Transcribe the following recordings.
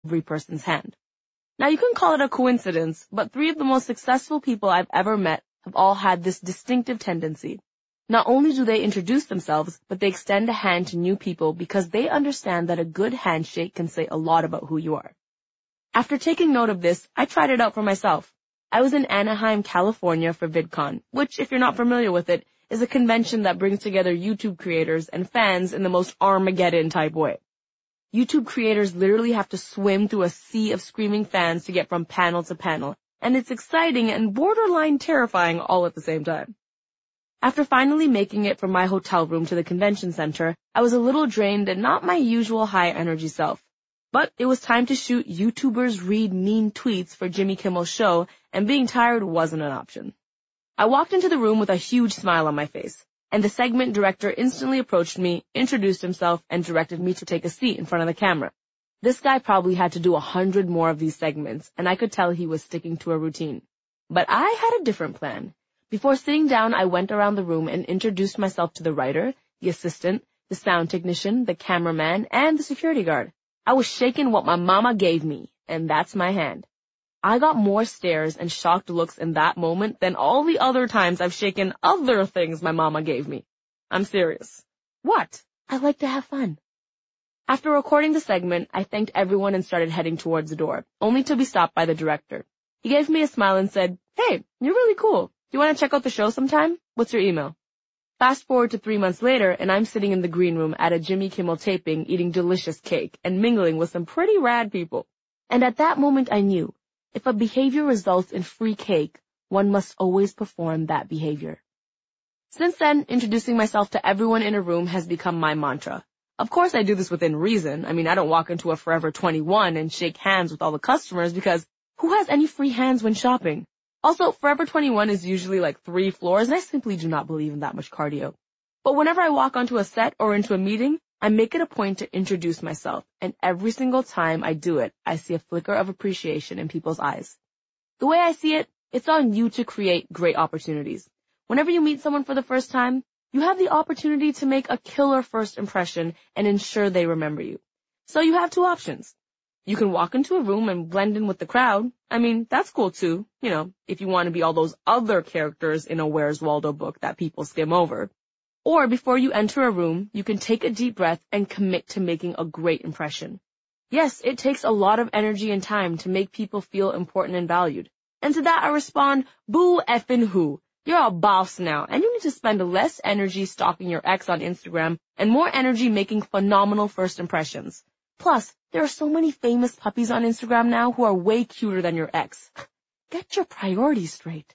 every person's hand. Now you can call it a coincidence, but 3 of the most successful people I've ever met have all had this distinctive tendency. Not only do they introduce themselves, but they extend a hand to new people because they understand that a good handshake can say a lot about who you are. After taking note of this, I tried it out for myself. I was in Anaheim, California for VidCon, which, if you're not familiar with it, is a convention that brings together YouTube creators and fans in the most Armageddon type way. YouTube creators literally have to swim through a sea of screaming fans to get from panel to panel, and it's exciting and borderline terrifying all at the same time. After finally making it from my hotel room to the convention center, I was a little drained and not my usual high energy self. But it was time to shoot YouTubers read mean tweets for Jimmy Kimmel's show, and being tired wasn't an option. I walked into the room with a huge smile on my face, and the segment director instantly approached me, introduced himself, and directed me to take a seat in front of the camera. This guy probably had to do 100 more of these segments, and I could tell he was sticking to a routine. But I had a different plan. Before sitting down, I went around the room and introduced myself to the writer, the assistant, the sound technician, the cameraman, and the security guard. I was shaking what my mama gave me, and that's my hand. I got more stares and shocked looks in that moment than all the other times I've shaken other things my mama gave me. I'm serious. What? I like to have fun. After recording the segment, I thanked everyone and started heading towards the door, only to be stopped by the director. He gave me a smile and said, "Hey, you're really cool. Do you want to check out the show sometime? What's your email?" Fast forward to 3 months later, and I'm sitting in the green room at a Jimmy Kimmel taping, eating delicious cake and mingling with some pretty rad people. And at that moment I knew, if a behavior results in free cake, one must always perform that behavior. Since then, introducing myself to everyone in a room has become my mantra. Of course I do this within reason. I mean, I don't walk into a Forever 21 and shake hands with all the customers because who has any free hands when shopping? Also, Forever 21 is usually like 3 floors, and I simply do not believe in that much cardio. But whenever I walk onto a set or into a meeting, I make it a point to introduce myself, and every single time I do it, I see a flicker of appreciation in people's eyes. The way I see it, it's on you to create great opportunities. Whenever you meet someone for the first time, you have the opportunity to make a killer first impression and ensure they remember you. So you have 2 options. You can walk into a room and blend in with the crowd. I mean, that's cool too, if you want to be all those other characters in a Where's Waldo book that people skim over. Or before you enter a room, you can take a deep breath and commit to making a great impression. Yes, it takes a lot of energy and time to make people feel important and valued. And to that I respond, boo effing who. You're a boss now, and you need to spend less energy stalking your ex on Instagram and more energy making phenomenal first impressions. Plus, there are so many famous puppies on Instagram now who are way cuter than your ex. Get your priorities straight.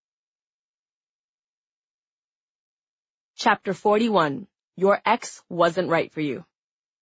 Chapter 41. Your ex wasn't right for you.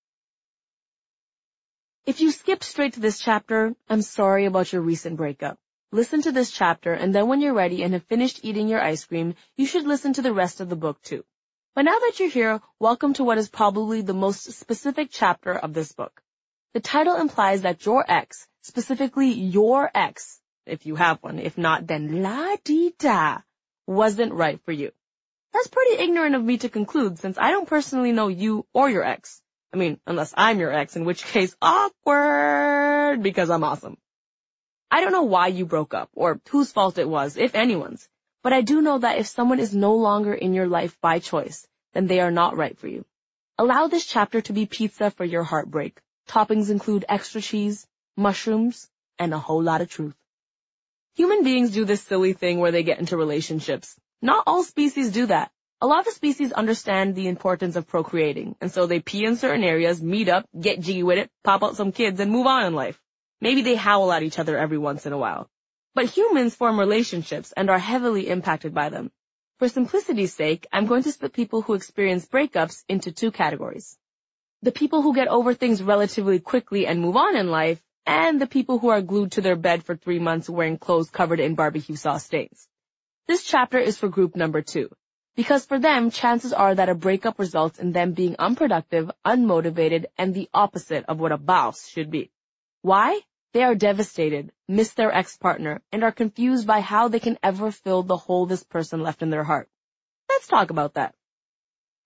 If you skipped straight to this chapter, I'm sorry about your recent breakup. Listen to this chapter, and then when you're ready and have finished eating your ice cream, you should listen to the rest of the book too. But now that you're here, welcome to what is probably the most specific chapter of this book. The title implies that your ex, specifically your ex, if you have one, if not, then la-dee-da, wasn't right for you. That's pretty ignorant of me to conclude, since I don't personally know you or your ex. I mean, unless I'm your ex, in which case, awkward, because I'm awesome. I don't know why you broke up, or whose fault it was, if anyone's, but I do know that if someone is no longer in your life by choice, then they are not right for you. Allow this chapter to be pizza for your heartbreak. Toppings include extra cheese, mushrooms, and a whole lot of truth. Human beings do this silly thing where they get into relationships. Not all species do that. A lot of species understand the importance of procreating, and so they pee in certain areas, meet up, get jiggy with it, pop out some kids, and move on in life. Maybe they howl at each other every once in a while. But humans form relationships and are heavily impacted by them. For simplicity's sake, I'm going to split people who experience breakups into 2 categories. The people who get over things relatively quickly and move on in life, and the people who are glued to their bed for 3 months wearing clothes covered in barbecue sauce stains. This chapter is for group number 2, because for them, chances are that a breakup results in them being unproductive, unmotivated, and the opposite of what a boss should be. Why? They are devastated, miss their ex-partner, and are confused by how they can ever fill the hole this person left in their heart. Let's talk about that.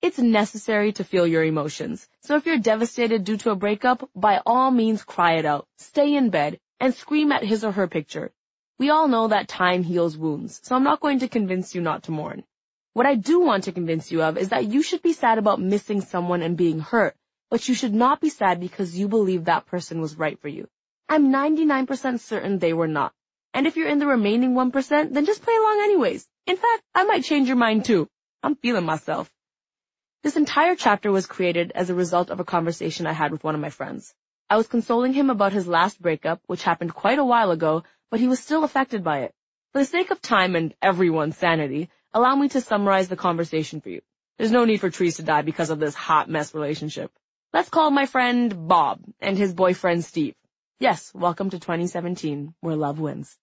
It's necessary to feel your emotions. So if you're devastated due to a breakup, by all means cry it out, stay in bed, and scream at his or her picture. We all know that time heals wounds, so I'm not going to convince you not to mourn. What I do want to convince you of is that you should be sad about missing someone and being hurt, but you should not be sad because you believe that person was right for you. I'm 99% certain they were not. And if you're in the remaining 1%, then just play along anyways. In fact, I might change your mind too. I'm feeling myself. This entire chapter was created as a result of a conversation I had with one of my friends. I was consoling him about his last breakup, which happened quite a while ago, but he was still affected by it. For the sake of time and everyone's sanity, allow me to summarize the conversation for you. There's no need for trees to die because of this hot mess relationship. Let's call my friend Bob and his boyfriend Steve. Yes, welcome to 2017, where love wins.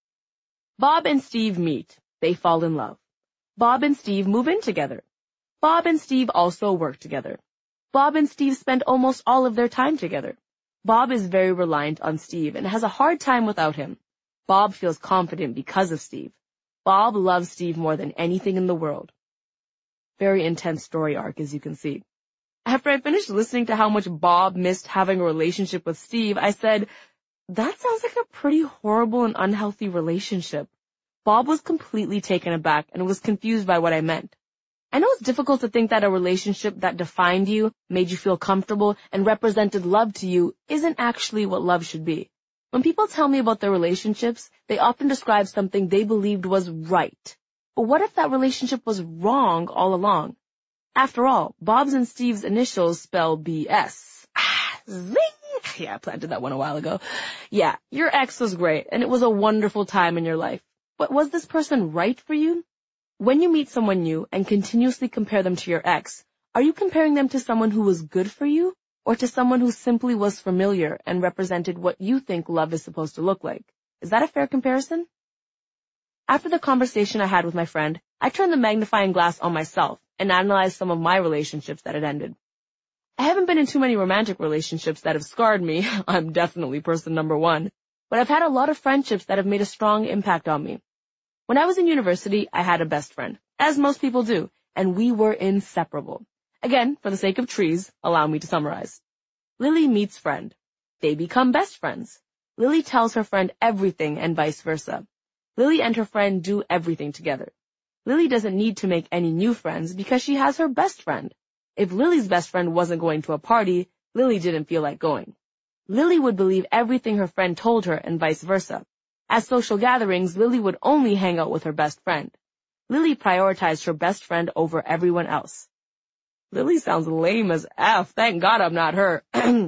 Bob and Steve meet. They fall in love. Bob and Steve move in together. Bob and Steve also work together. Bob and Steve spend almost all of their time together. Bob is very reliant on Steve and has a hard time without him. Bob feels confident because of Steve. Bob loves Steve more than anything in the world. Very intense story arc, as you can see. After I finished listening to how much Bob missed having a relationship with Steve, I said, that sounds like a pretty horrible and unhealthy relationship. Bob was completely taken aback and was confused by what I meant. I know it's difficult to think that a relationship that defined you, made you feel comfortable, and represented love to you isn't actually what love should be. When people tell me about their relationships, they often describe something they believed was right. But what if that relationship was wrong all along? After all, Bob's and Steve's initials spell BS. Zing! Yeah, I planted that one a while ago. Yeah, your ex was great, and it was a wonderful time in your life. But was this person right for you? When you meet someone new and continuously compare them to your ex, are you comparing them to someone who was good for you, or to someone who simply was familiar and represented what you think love is supposed to look like? Is that a fair comparison? After the conversation I had with my friend, I turned the magnifying glass on myself and analyzed some of my relationships that had ended. I haven't been in too many romantic relationships that have scarred me. I'm definitely person number one. But I've had a lot of friendships that have made a strong impact on me. When I was in university, I had a best friend, as most people do, and we were inseparable. Again, for the sake of trees, allow me to summarize. Lily meets friend. They become best friends. Lily tells her friend everything and vice versa. Lily and her friend do everything together. Lily doesn't need to make any new friends because she has her best friend. If Lily's best friend wasn't going to a party, Lily didn't feel like going. Lily would believe everything her friend told her and vice versa. At social gatherings, Lily would only hang out with her best friend. Lily prioritized her best friend over everyone else. Lily sounds lame as F. Thank God I'm not her.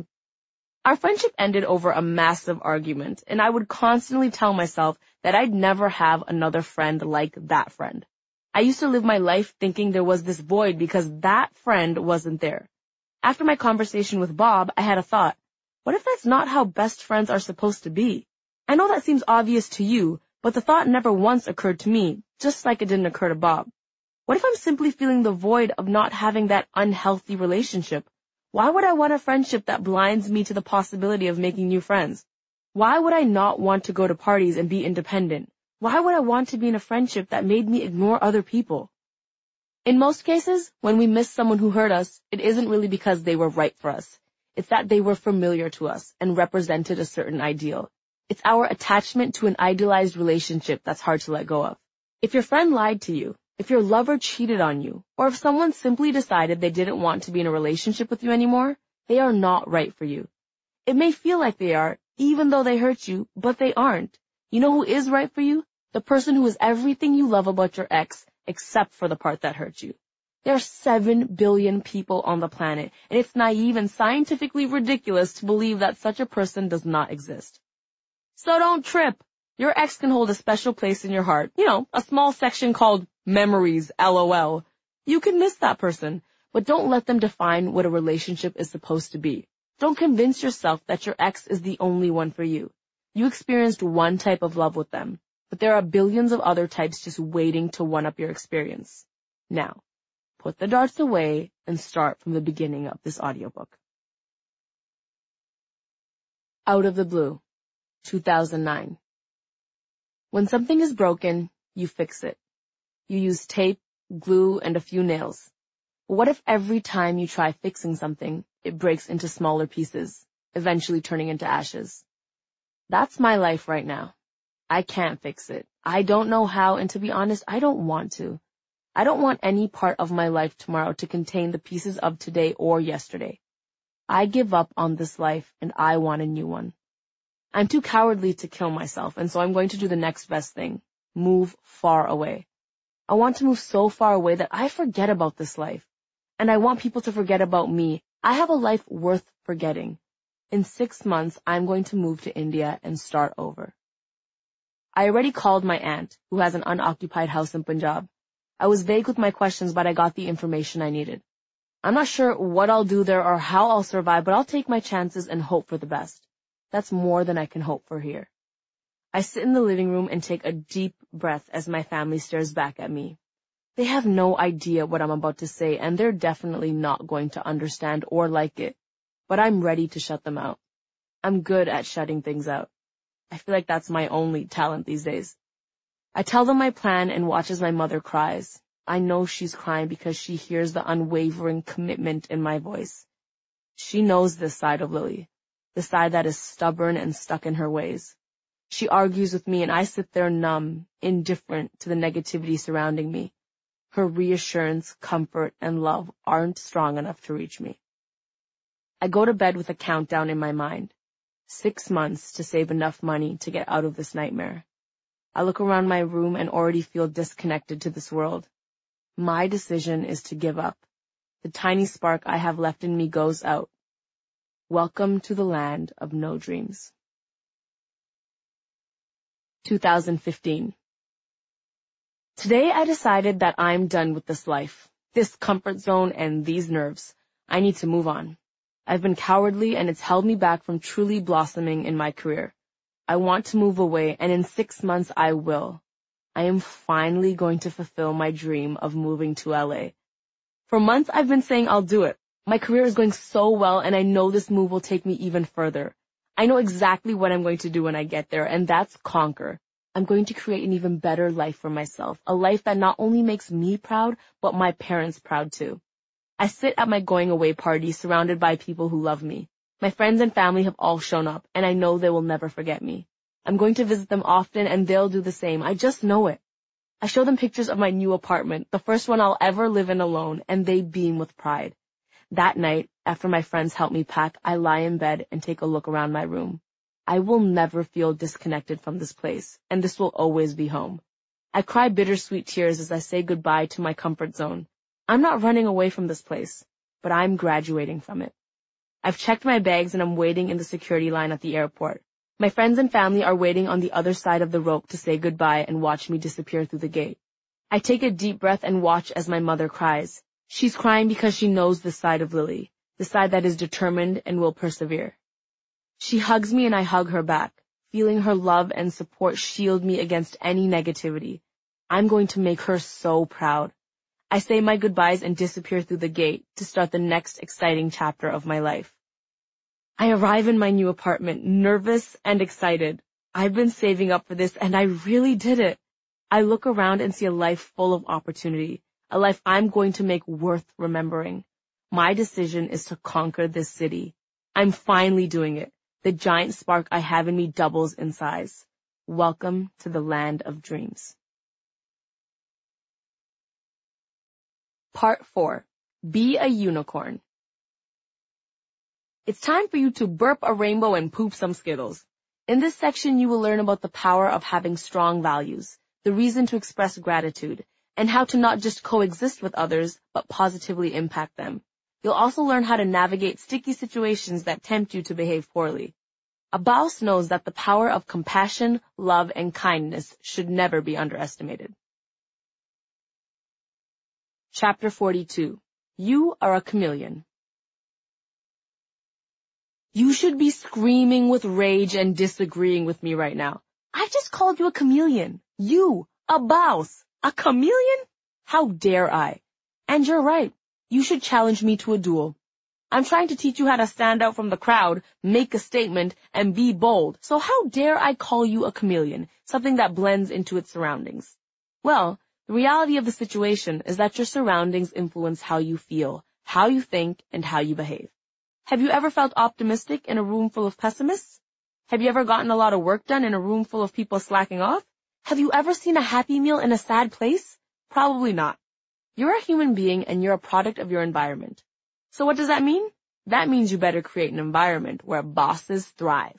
Our friendship ended over a massive argument, and I would constantly tell myself that I'd never have another friend like that friend. I used to live my life thinking there was this void because that friend wasn't there. After my conversation with Bob, I had a thought. What if that's not how best friends are supposed to be? I know that seems obvious to you, but the thought never once occurred to me, just like it didn't occur to Bob. What if I'm simply feeling the void of not having that unhealthy relationship? Why would I want a friendship that blinds me to the possibility of making new friends? Why would I not want to go to parties and be independent? Why would I want to be in a friendship that made me ignore other people? In most cases, when we miss someone who hurt us, it isn't really because they were right for us. It's that they were familiar to us and represented a certain ideal. It's our attachment to an idealized relationship that's hard to let go of. If your friend lied to you, if your lover cheated on you, or if someone simply decided they didn't want to be in a relationship with you anymore, they are not right for you. It may feel like they are, even though they hurt you, but they aren't. You know who is right for you? The person who is everything you love about your ex, except for the part that hurt you. There are 7 billion people on the planet, and it's naive and scientifically ridiculous to believe that such a person does not exist. So don't trip. Your ex can hold a special place in your heart. You know, a small section called memories, LOL. You can miss that person, but don't let them define what a relationship is supposed to be. Don't convince yourself that your ex is the only one for you. You experienced one type of love with them, but there are billions of other types just waiting to one-up your experience. Now, put the darts away and start from the beginning of this audiobook. Out of the Blue, 2009. When something is broken, you fix it. You use tape, glue, and a few nails. What if every time you try fixing something, it breaks into smaller pieces, eventually turning into ashes? That's my life right now. I can't fix it. I don't know how, and to be honest, I don't want to. I don't want any part of my life tomorrow to contain the pieces of today or yesterday. I give up on this life, and I want a new one. I'm too cowardly to kill myself, and so I'm going to do the next best thing. Move far away. I want to move so far away that I forget about this life. And I want people to forget about me. I have a life worth forgetting. In 6 months, I'm going to move to India and start over. I already called my aunt, who has an unoccupied house in Punjab. I was vague with my questions, but I got the information I needed. I'm not sure what I'll do there or how I'll survive, but I'll take my chances and hope for the best. That's more than I can hope for here. I sit in the living room and take a deep breath as my family stares back at me. They have no idea what I'm about to say, and they're definitely not going to understand or like it. But I'm ready to shut them out. I'm good at shutting things out. I feel like that's my only talent these days. I tell them my plan and watch as my mother cries. I know she's crying because she hears the unwavering commitment in my voice. She knows this side of Lily, the side that is stubborn and stuck in her ways. She argues with me and I sit there numb, indifferent to the negativity surrounding me. Her reassurance, comfort, and love aren't strong enough to reach me. I go to bed with a countdown in my mind. 6 months to save enough money to get out of this nightmare. I look around my room and already feel disconnected to this world. My decision is to give up. The tiny spark I have left in me goes out. Welcome to the land of no dreams. 2015. Today I decided that I'm done with this life, this comfort zone and these nerves. I need to move on. I've been cowardly and it's held me back from truly blossoming in my career. I want to move away, and in 6 months I will. I am finally going to fulfill my dream of moving to LA. For months I've been saying I'll do it. My career is going so well and I know this move will take me even further. I know exactly what I'm going to do when I get there, and that's conquer. I'm going to create an even better life for myself, a life that not only makes me proud, but my parents proud too. I sit at my going away party surrounded by people who love me. My friends and family have all shown up, and I know they will never forget me. I'm going to visit them often, and they'll do the same. I just know it. I show them pictures of my new apartment, the first one I'll ever live in alone, and they beam with pride. That night, after my friends help me pack, I lie in bed and take a look around my room. I will never feel disconnected from this place, and this will always be home. I cry bittersweet tears as I say goodbye to my comfort zone. I'm not running away from this place, but I'm graduating from it. I've checked my bags and I'm waiting in the security line at the airport. My friends and family are waiting on the other side of the rope to say goodbye and watch me disappear through the gate. I take a deep breath and watch as my mother cries. She's crying because she knows the side of Lily, the side that is determined and will persevere. She hugs me and I hug her back, feeling her love and support shield me against any negativity. I'm going to make her so proud. I say my goodbyes and disappear through the gate to start the next exciting chapter of my life. I arrive in my new apartment, nervous and excited. I've been saving up for this and I really did it. I look around and see a life full of opportunity, a life I'm going to make worth remembering. My decision is to conquer this city. I'm finally doing it. The giant spark I have in me doubles in size. Welcome to the land of dreams. Part 4. Be a unicorn. It's time for you to burp a rainbow and poop some Skittles. In this section, you will learn about the power of having strong values, the reason to express gratitude, and how to not just coexist with others, but positively impact them. You'll also learn how to navigate sticky situations that tempt you to behave poorly. A boss knows that the power of compassion, love, and kindness should never be underestimated. Chapter 42. You are a chameleon. You should be screaming with rage and disagreeing with me right now. I just called you a chameleon. You, a boss, a chameleon? How dare I? And you're right. You should challenge me to a duel. I'm trying to teach you how to stand out from the crowd, make a statement, and be bold. So how dare I call you a chameleon, something that blends into its surroundings? Well, The reality of the situation is that your surroundings influence how you feel, how you think, and how you behave. Have you ever felt optimistic in a room full of pessimists? Have you ever gotten a lot of work done in a room full of people slacking off? Have you ever seen a happy meal in a sad place? Probably not. You're a human being and you're a product of your environment. So what does that mean? That means you better create an environment where bosses thrive.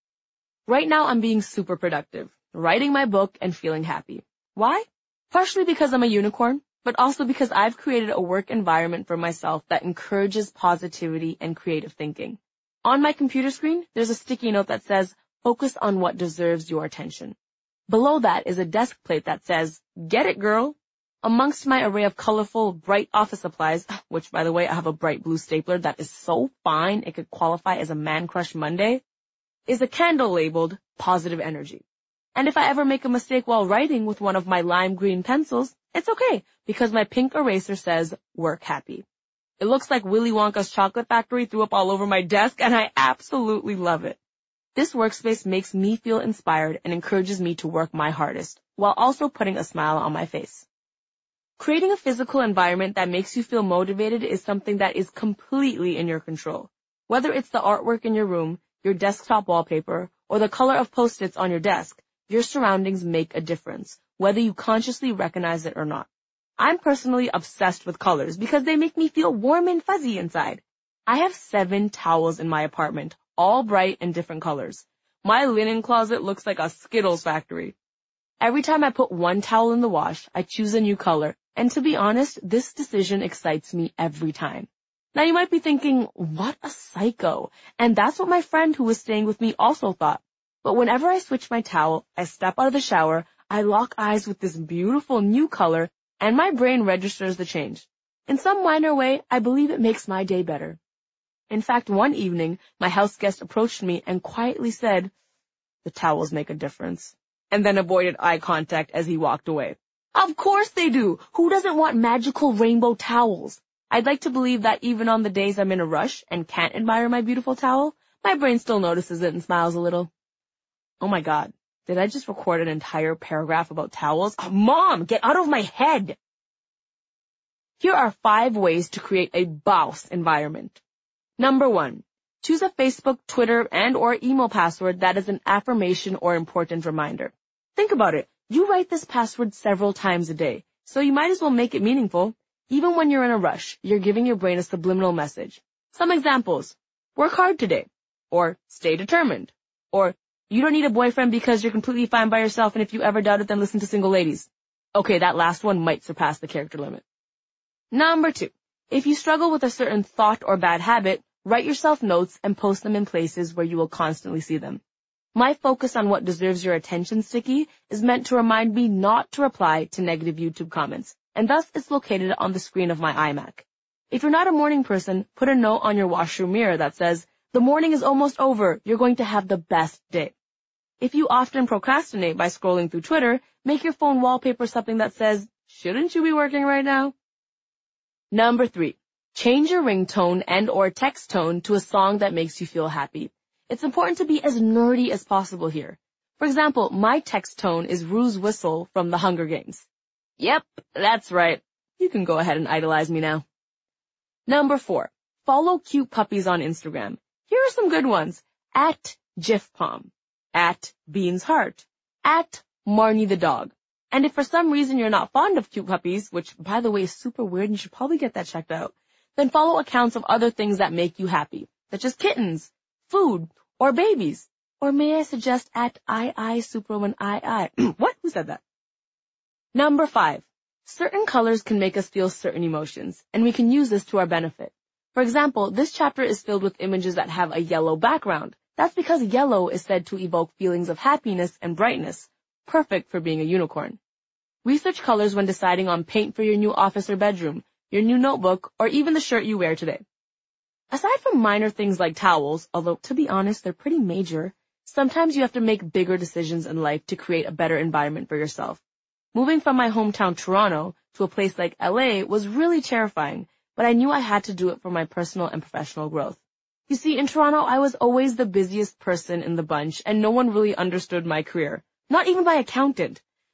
Right now I'm being super productive, writing my book and feeling happy. Why? Partially because I'm a unicorn, but also because I've created a work environment for myself that encourages positivity and creative thinking. On my computer screen, there's a sticky note that says, focus on what deserves your attention. Below that is a desk plate that says, get it, girl. Amongst my array of colorful, bright office supplies, which, by the way, I have a bright blue stapler that is so fine it could qualify as a Man Crush Monday, is a candle labeled Positive Energy. And if I ever make a mistake while writing with one of my lime green pencils, it's okay, because my pink eraser says, work happy. It looks like Willy Wonka's chocolate factory threw up all over my desk, and I absolutely love it. This workspace makes me feel inspired and encourages me to work my hardest, while also putting a smile on my face. Creating a physical environment that makes you feel motivated is something that is completely in your control. Whether it's the artwork in your room, your desktop wallpaper, or the color of Post-its on your desk, your surroundings make a difference, whether you consciously recognize it or not. I'm personally obsessed with colors because they make me feel warm and fuzzy inside. I have 7 towels in my apartment, all bright and different colors. My linen closet looks like a Skittles factory. Every time I put one towel in the wash, I choose a new color, and to be honest, this decision excites me every time. Now you might be thinking, what a psycho, and that's what my friend who was staying with me also thought. But whenever I switch my towel, I step out of the shower, I lock eyes with this beautiful new color, and my brain registers the change. In some minor way, I believe it makes my day better. In fact, one evening, my house guest approached me and quietly said, the towels make a difference, and then avoided eye contact as he walked away. Of course they do! Who doesn't want magical rainbow towels? I'd like to believe that even on the days I'm in a rush and can't admire my beautiful towel, my brain still notices it and smiles a little. Oh my God, did I just record an entire paragraph about towels? Oh, Mom, get out of my head! Here are 5 ways to create a boss environment. Number 1, choose a Facebook, Twitter, and or email password that is an affirmation or important reminder. Think about it. You write this password several times a day, so you might as well make it meaningful. Even when you're in a rush, you're giving your brain a subliminal message. Some examples. Work hard today. Or stay determined. Or you don't need a boyfriend because you're completely fine by yourself, and if you ever doubt it, then listen to Single Ladies. Okay, that last one might surpass the character limit. Number 2. If you struggle with a certain thought or bad habit, write yourself notes and post them in places where you will constantly see them. My focus on what deserves your attention sticky is meant to remind me not to reply to negative YouTube comments, and thus it's located on the screen of my iMac. If you're not a morning person, put a note on your washroom mirror that says, the morning is almost over, you're going to have the best day. If you often procrastinate by scrolling through Twitter, make your phone wallpaper something that says, shouldn't you be working right now? Number 3, change your ringtone and or text tone to a song that makes you feel happy. It's important to be as nerdy as possible here. For example, my text tone is Rue's whistle from The Hunger Games. Yep, that's right. You can go ahead and idolize me now. Number 4, follow cute puppies on Instagram. Here are some good ones. At GifPom, at Beans Heart, at Marnie the Dog. And if for some reason you're not fond of cute puppies, which by the way is super weird and you should probably get that checked out, then follow accounts of other things that make you happy, such as kittens, food, or babies. Or may I suggest at Superwoman What? Who said that? Number 5. Certain colors can make us feel certain emotions, and we can use this to our benefit. For example, this chapter is filled with images that have a yellow background. That's because yellow is said to evoke feelings of happiness and brightness, perfect for being a unicorn. Research colors when deciding on paint for your new office or bedroom, your new notebook, or even the shirt you wear today. Aside from minor things like towels, although to be honest, they're pretty major, sometimes you have to make bigger decisions in life to create a better environment for yourself. Moving from my hometown Toronto to a place like LA was really terrifying, but I knew I had to do it for my personal and professional growth. You see, in Toronto, I was always the busiest person in the bunch, and no one really understood my career, not even my accountant.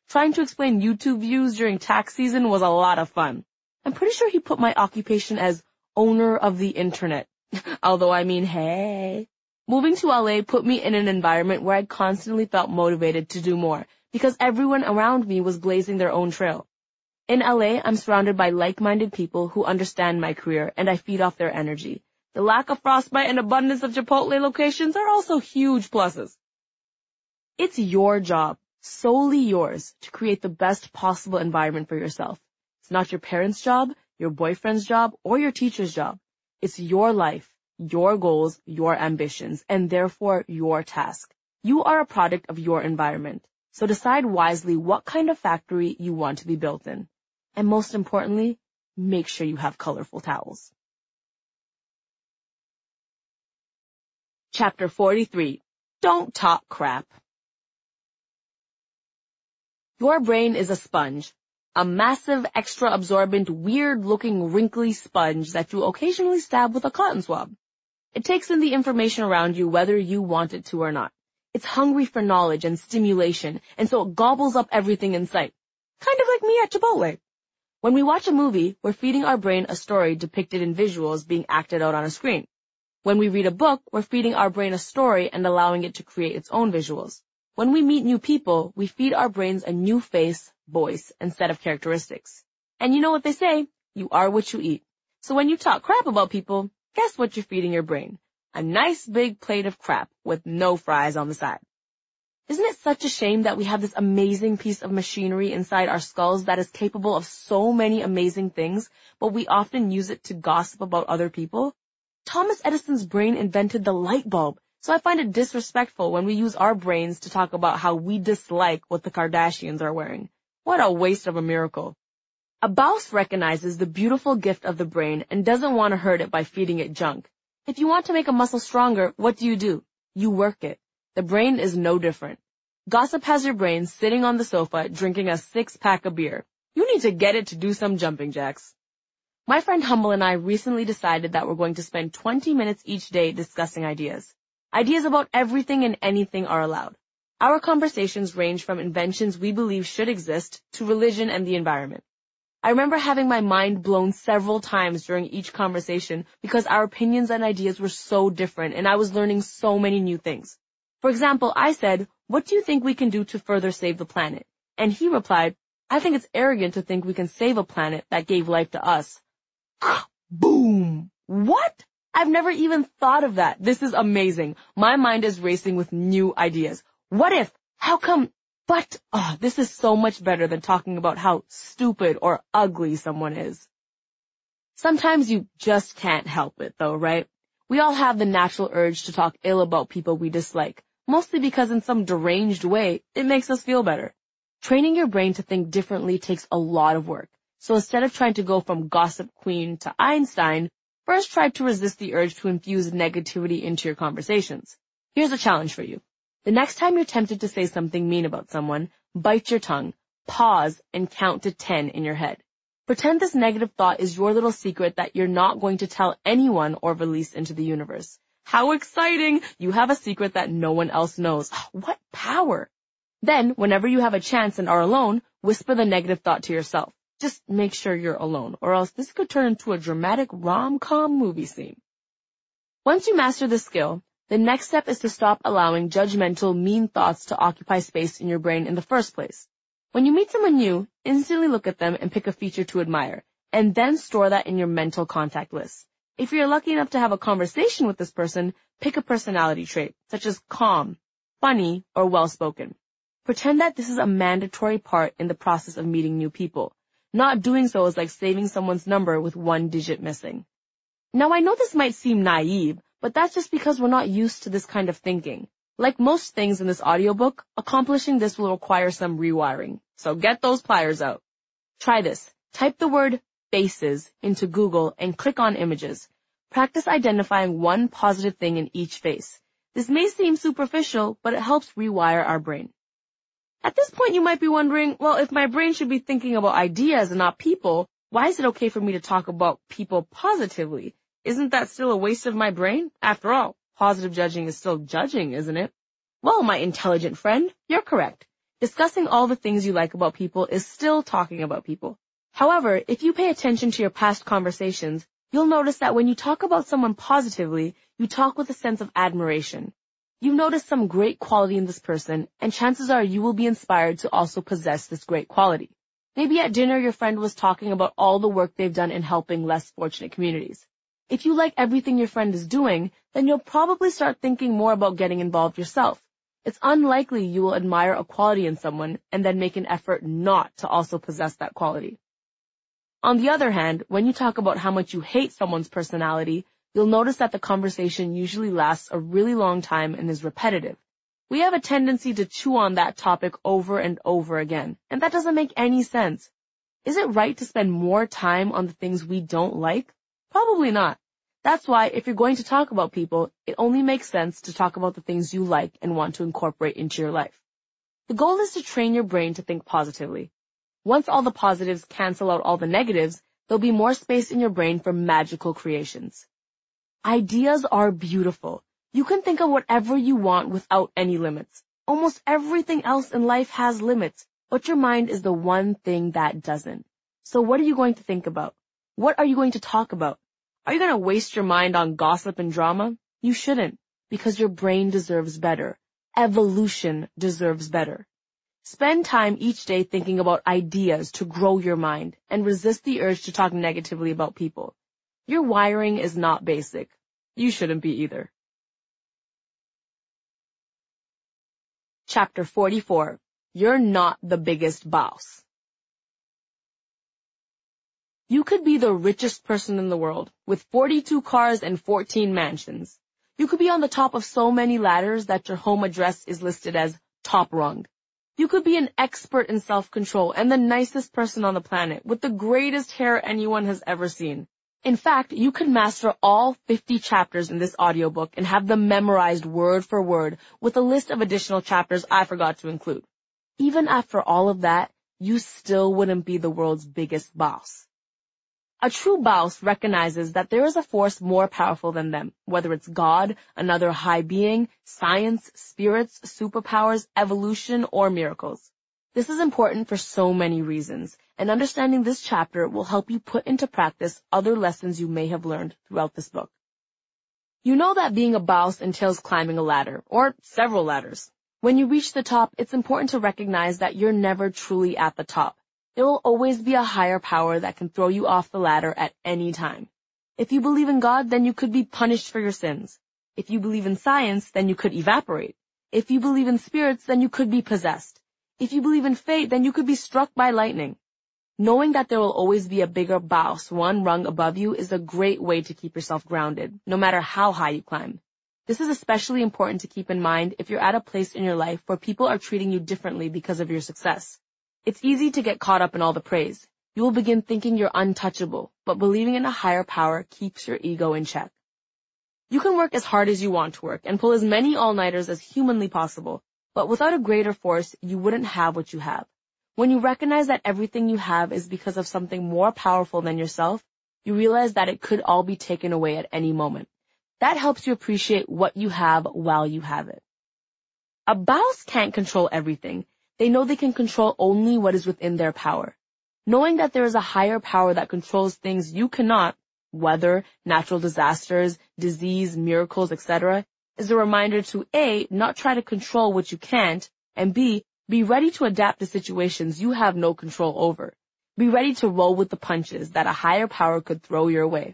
Trying to explain YouTube views during tax season was a lot of fun. I'm pretty sure he put my occupation as owner of the internet. Although I mean, hey. Moving to LA put me in an environment where I constantly felt motivated to do more because everyone around me was blazing their own trail. In LA, I'm surrounded by like-minded people who understand my career and I feed off their energy. The lack of frostbite and abundance of Chipotle locations are also huge pluses. It's your job, solely yours, to create the best possible environment for yourself. It's not your parents' job, your boyfriend's job, or your teacher's job. It's your life, your goals, your ambitions, and therefore your task. You are a product of your environment. So decide wisely what kind of factory you want to be built in. And most importantly, make sure you have colorful towels. Chapter 43. Don't talk crap. Your brain is a sponge. A massive, extra-absorbent, weird-looking, wrinkly sponge that you occasionally stab with a cotton swab. It takes in the information around you whether you want it to or not. It's hungry for knowledge and stimulation, and so it gobbles up everything in sight. Kind of like me at Chipotle. When we watch a movie, we're feeding our brain a story depicted in visuals being acted out on a screen. When we read a book, we're feeding our brain a story and allowing it to create its own visuals. When we meet new people, we feed our brains a new face, voice, and set of characteristics. And you know what they say, you are what you eat. So when you talk crap about people, guess what you're feeding your brain? A nice big plate of crap with no fries on the side. Isn't it such a shame that we have this amazing piece of machinery inside our skulls that is capable of so many amazing things, but we often use it to gossip about other people? Thomas Edison's brain invented the light bulb, so I find it disrespectful when we use our brains to talk about how we dislike what the Kardashians are wearing. What a waste of a miracle. A boss recognizes the beautiful gift of the brain and doesn't want to hurt it by feeding it junk. If you want to make a muscle stronger, what do? You work it. The brain is no different. Gossip has your brain sitting on the sofa drinking a 6-pack of beer. You need to get it to do some jumping jacks. My friend Humble and I recently decided that we're going to spend 20 minutes each day discussing ideas. Ideas about everything and anything are allowed. Our conversations range from inventions we believe should exist to religion and the environment. I remember having my mind blown several times during each conversation because our opinions and ideas were so different and I was learning so many new things. For example, I said, "What do you think we can do to further save the planet?" And he replied, "I think it's arrogant to think we can save a planet that gave life to us." Boom! What? I've never even thought of that. This is amazing. My mind is racing with new ideas. What if? How come? But, this is so much better than talking about how stupid or ugly someone is. Sometimes you just can't help it though, right? We all have the natural urge to talk ill about people we dislike, mostly because in some deranged way, it makes us feel better. Training your brain to think differently takes a lot of work. So instead of trying to go from gossip queen to Einstein, first try to resist the urge to infuse negativity into your conversations. Here's a challenge for you. The next time you're tempted to say something mean about someone, bite your tongue, pause, and count to 10 in your head. Pretend this negative thought is your little secret that you're not going to tell anyone or release into the universe. How exciting! You have a secret that no one else knows. What power! Then, whenever you have a chance and are alone, whisper the negative thought to yourself. Just make sure you're alone, or else this could turn into a dramatic rom-com movie scene. Once you master this skill, the next step is to stop allowing judgmental, mean thoughts to occupy space in your brain in the first place. When you meet someone new, instantly look at them and pick a feature to admire, and then store that in your mental contact list. If you're lucky enough to have a conversation with this person, pick a personality trait, such as calm, funny, or well-spoken. Pretend that this is a mandatory part in the process of meeting new people. Not doing so is like saving someone's number with 1 digit missing. Now I know this might seem naive, but that's just because we're not used to this kind of thinking. Like most things in this audiobook, accomplishing this will require some rewiring. So get those pliers out. Try this. Type the word faces into Google and click on images. Practice identifying one positive thing in each face. This may seem superficial, but it helps rewire our brain. At this point, you might be wondering, well, if my brain should be thinking about ideas and not people, why is it okay for me to talk about people positively? Isn't that still a waste of my brain? After all, positive judging is still judging, isn't it? Well, my intelligent friend, you're correct. Discussing all the things you like about people is still talking about people. However, if you pay attention to your past conversations, you'll notice that when you talk about someone positively, you talk with a sense of admiration. You've noticed some great quality in this person, and chances are you will be inspired to also possess this great quality. Maybe at dinner your friend was talking about all the work they've done in helping less fortunate communities. If you like everything your friend is doing, then you'll probably start thinking more about getting involved yourself. It's unlikely you will admire a quality in someone and then make an effort not to also possess that quality. On the other hand, when you talk about how much you hate someone's personality, you'll notice that the conversation usually lasts a really long time and is repetitive. We have a tendency to chew on that topic over and over again, and that doesn't make any sense. Is it right to spend more time on the things we don't like? Probably not. That's why if you're going to talk about people, it only makes sense to talk about the things you like and want to incorporate into your life. The goal is to train your brain to think positively. Once all the positives cancel out all the negatives, there'll be more space in your brain for magical creations. Ideas are beautiful. You can think of whatever you want without any limits. Almost everything else in life has limits, but your mind is the one thing that doesn't. So what are you going to think about? What are you going to talk about? Are you going to waste your mind on gossip and drama? You shouldn't, because your brain deserves better. Evolution deserves better. Spend time each day thinking about ideas to grow your mind and resist the urge to talk negatively about people. Your wiring is not basic. You shouldn't be either. Chapter 44. You're not the biggest boss. You could be the richest person in the world, with 42 cars and 14 mansions. You could be on the top of so many ladders that your home address is listed as top rung. You could be an expert in self-control and the nicest person on the planet, with the greatest hair anyone has ever seen. In fact, you could master all 50 chapters in this audiobook and have them memorized word for word with a list of additional chapters I forgot to include. Even after all of that, you still wouldn't be the world's biggest boss. A true boss recognizes that there is a force more powerful than them, whether it's God, another high being, science, spirits, superpowers, evolution, or miracles. This is important for so many reasons, and understanding this chapter will help you put into practice other lessons you may have learned throughout this book. You know that being a boss entails climbing a ladder, or several ladders. When you reach the top, it's important to recognize that you're never truly at the top. There will always be a higher power that can throw you off the ladder at any time. If you believe in God, then you could be punished for your sins. If you believe in science, then you could evaporate. If you believe in spirits, then you could be possessed. If you believe in fate, then you could be struck by lightning. Knowing that there will always be a bigger boss one rung above you is a great way to keep yourself grounded, no matter how high you climb. This is especially important to keep in mind if you're at a place in your life where people are treating you differently because of your success. It's easy to get caught up in all the praise. You will begin thinking you're untouchable, but believing in a higher power keeps your ego in check. You can work as hard as you want to work and pull as many all-nighters as humanly possible, but without a greater force, you wouldn't have what you have. When you recognize that everything you have is because of something more powerful than yourself, you realize that it could all be taken away at any moment. That helps you appreciate what you have while you have it. A boss can't control everything. They know they can control only what is within their power. Knowing that there is a higher power that controls things you cannot, weather, natural disasters, disease, miracles, etc., is a reminder to A, not try to control what you can't, and B, be ready to adapt to situations you have no control over. Be ready to roll with the punches that a higher power could throw your way.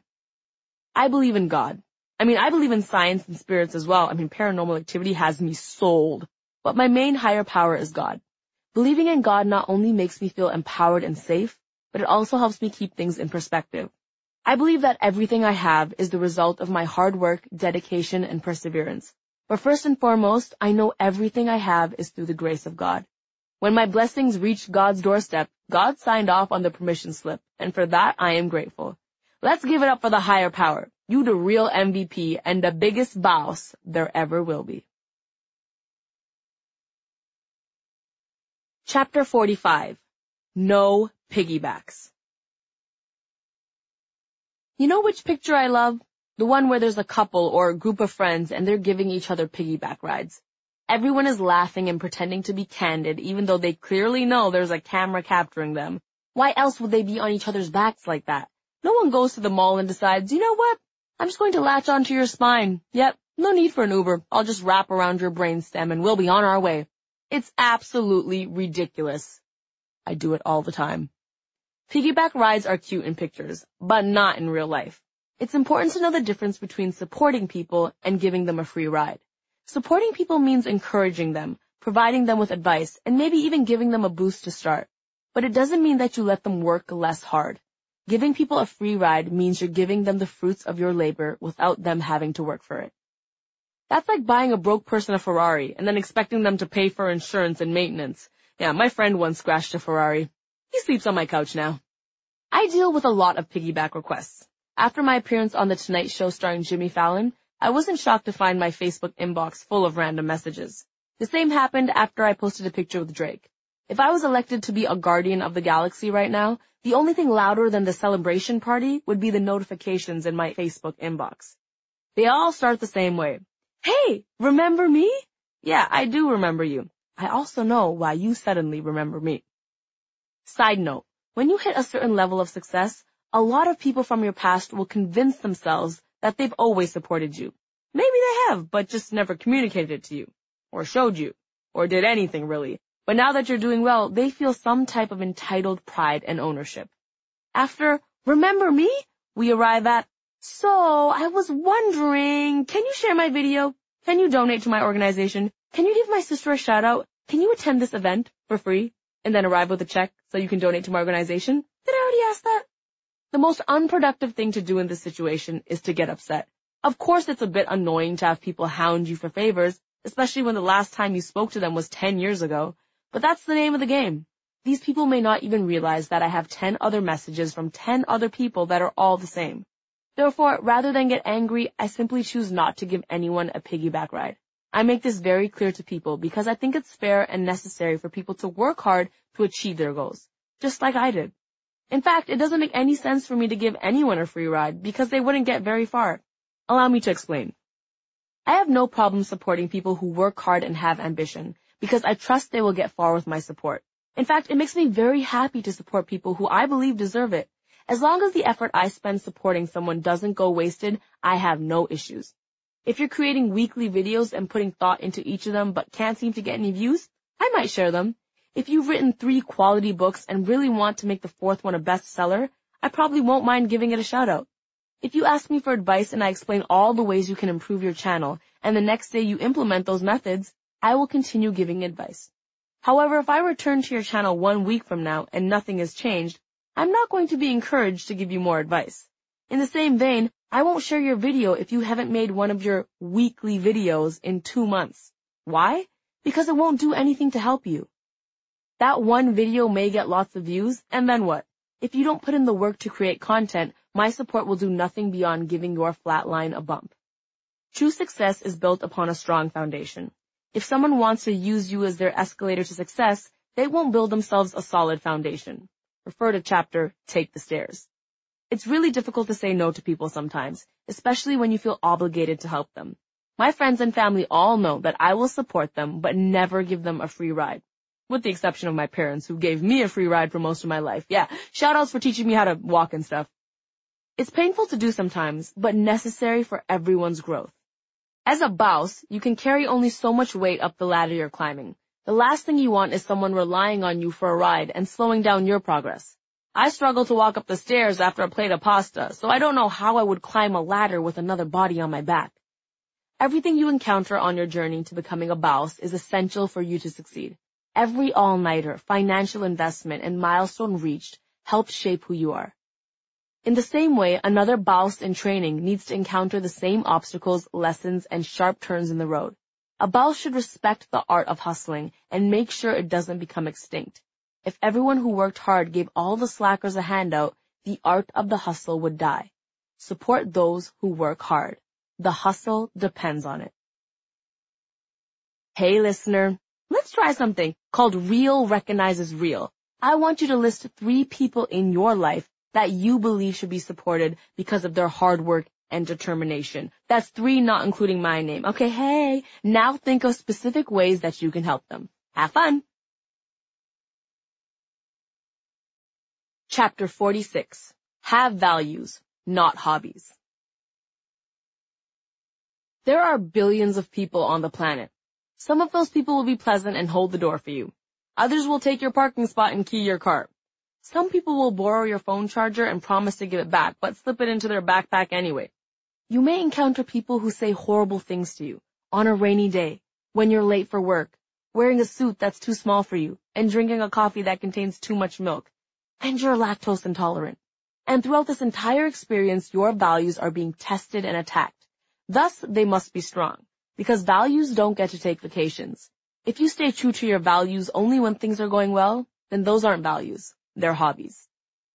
I believe in God. I believe in science and spirits as well. Paranormal activity has me sold. But my main higher power is God. Believing in God not only makes me feel empowered and safe, but it also helps me keep things in perspective. I believe that everything I have is the result of my hard work, dedication, and perseverance. But first and foremost, I know everything I have is through the grace of God. When my blessings reached God's doorstep, God signed off on the permission slip, and for that I am grateful. Let's give it up for the higher power. You the real MVP and the biggest boss there ever will be. Chapter 45. No piggybacks. You know which picture I love? The one where there's a couple or a group of friends and they're giving each other piggyback rides. Everyone is laughing and pretending to be candid even though they clearly know there's a camera capturing them. Why else would they be on each other's backs like that? No one goes to the mall and decides, you know what? I'm just going to latch onto your spine. Yep, no need for an Uber. I'll just wrap around your brainstem and we'll be on our way. It's absolutely ridiculous. I do it all the time. Piggyback rides are cute in pictures, but not in real life. It's important to know the difference between supporting people and giving them a free ride. Supporting people means encouraging them, providing them with advice, and maybe even giving them a boost to start. But it doesn't mean that you let them work less hard. Giving people a free ride means you're giving them the fruits of your labor without them having to work for it. That's like buying a broke person a Ferrari and then expecting them to pay for insurance and maintenance. Yeah, my friend once crashed a Ferrari. He sleeps on my couch now. I deal with a lot of piggyback requests. After my appearance on The Tonight Show starring Jimmy Fallon, I wasn't shocked to find my Facebook inbox full of random messages. The same happened after I posted a picture with Drake. If I was elected to be a guardian of the galaxy right now, the only thing louder than the celebration party would be the notifications in my Facebook inbox. They all start the same way. Hey, remember me? Yeah, I do remember you. I also know why you suddenly remember me. Side note, when you hit a certain level of success, a lot of people from your past will convince themselves that they've always supported you. Maybe they have, but just never communicated it to you, or showed you, or did anything really. But now that you're doing well, they feel some type of entitled pride and ownership. After, remember me, we arrive at, so I was wondering, can you share my video? Can you donate to my organization? Can you give my sister a shout out? Can you attend this event for free? And then arrive with a check so you can donate to my organization? Did I already ask that? The most unproductive thing to do in this situation is to get upset. Of course it's a bit annoying to have people hound you for favors, especially when the last time you spoke to them was 10 years ago. But that's the name of the game. These people may not even realize that I have 10 other messages from 10 other people that are all the same. Therefore, rather than get angry, I simply choose not to give anyone a piggyback ride. I make this very clear to people because I think it's fair and necessary for people to work hard to achieve their goals, just like I did. In fact, it doesn't make any sense for me to give anyone a free ride because they wouldn't get very far. Allow me to explain. I have no problem supporting people who work hard and have ambition because I trust they will get far with my support. In fact, it makes me very happy to support people who I believe deserve it. As long as the effort I spend supporting someone doesn't go wasted, I have no issues. If you're creating weekly videos and putting thought into each of them but can't seem to get any views, I might share them. If you've written 3 quality books and really want to make the 4th one a bestseller, I probably won't mind giving it a shout out. If you ask me for advice and I explain all the ways you can improve your channel and the next day you implement those methods, I will continue giving advice. However, if I return to your channel 1 week from now and nothing has changed, I'm not going to be encouraged to give you more advice. In the same vein, I won't share your video if you haven't made one of your weekly videos in 2 months. Why? Because it won't do anything to help you. That one video may get lots of views, and then what? If you don't put in the work to create content, my support will do nothing beyond giving your flatline a bump. True success is built upon a strong foundation. If someone wants to use you as their escalator to success, they won't build themselves a solid foundation. Refer to chapter, Take the Stairs. It's really difficult to say no to people sometimes, especially when you feel obligated to help them. My friends and family all know that I will support them, but never give them a free ride. With the exception of my parents, who gave me a free ride for most of my life. Yeah, shout-outs for teaching me how to walk and stuff. It's painful to do sometimes, but necessary for everyone's growth. As a boss, you can carry only so much weight up the ladder you're climbing. The last thing you want is someone relying on you for a ride and slowing down your progress. I struggle to walk up the stairs after a plate of pasta, so I don't know how I would climb a ladder with another body on my back. Everything you encounter on your journey to becoming a boss is essential for you to succeed. Every all-nighter, financial investment, and milestone reached helps shape who you are. In the same way, another boss in training needs to encounter the same obstacles, lessons, and sharp turns in the road. A boss should respect the art of hustling and make sure it doesn't become extinct. If everyone who worked hard gave all the slackers a handout, the art of the hustle would die. Support those who work hard. The hustle depends on it. Hey listener, let's try something called Real Recognizes Real. I want you to list 3 people in your life that you believe should be supported because of their hard work and determination. That's 3 not including my name. Okay, hey, now think of specific ways that you can help them. Have fun! Chapter 46. Have values, not hobbies. There are billions of people on the planet. Some of those people will be pleasant and hold the door for you. Others will take your parking spot and key your car. Some people will borrow your phone charger and promise to give it back, but slip it into their backpack anyway. You may encounter people who say horrible things to you on a rainy day, when you're late for work, wearing a suit that's too small for you, and drinking a coffee that contains too much milk, and you're lactose intolerant. And throughout this entire experience, your values are being tested and attacked. Thus, they must be strong, because values don't get to take vacations. If you stay true to your values only when things are going well, then those aren't values. They're hobbies.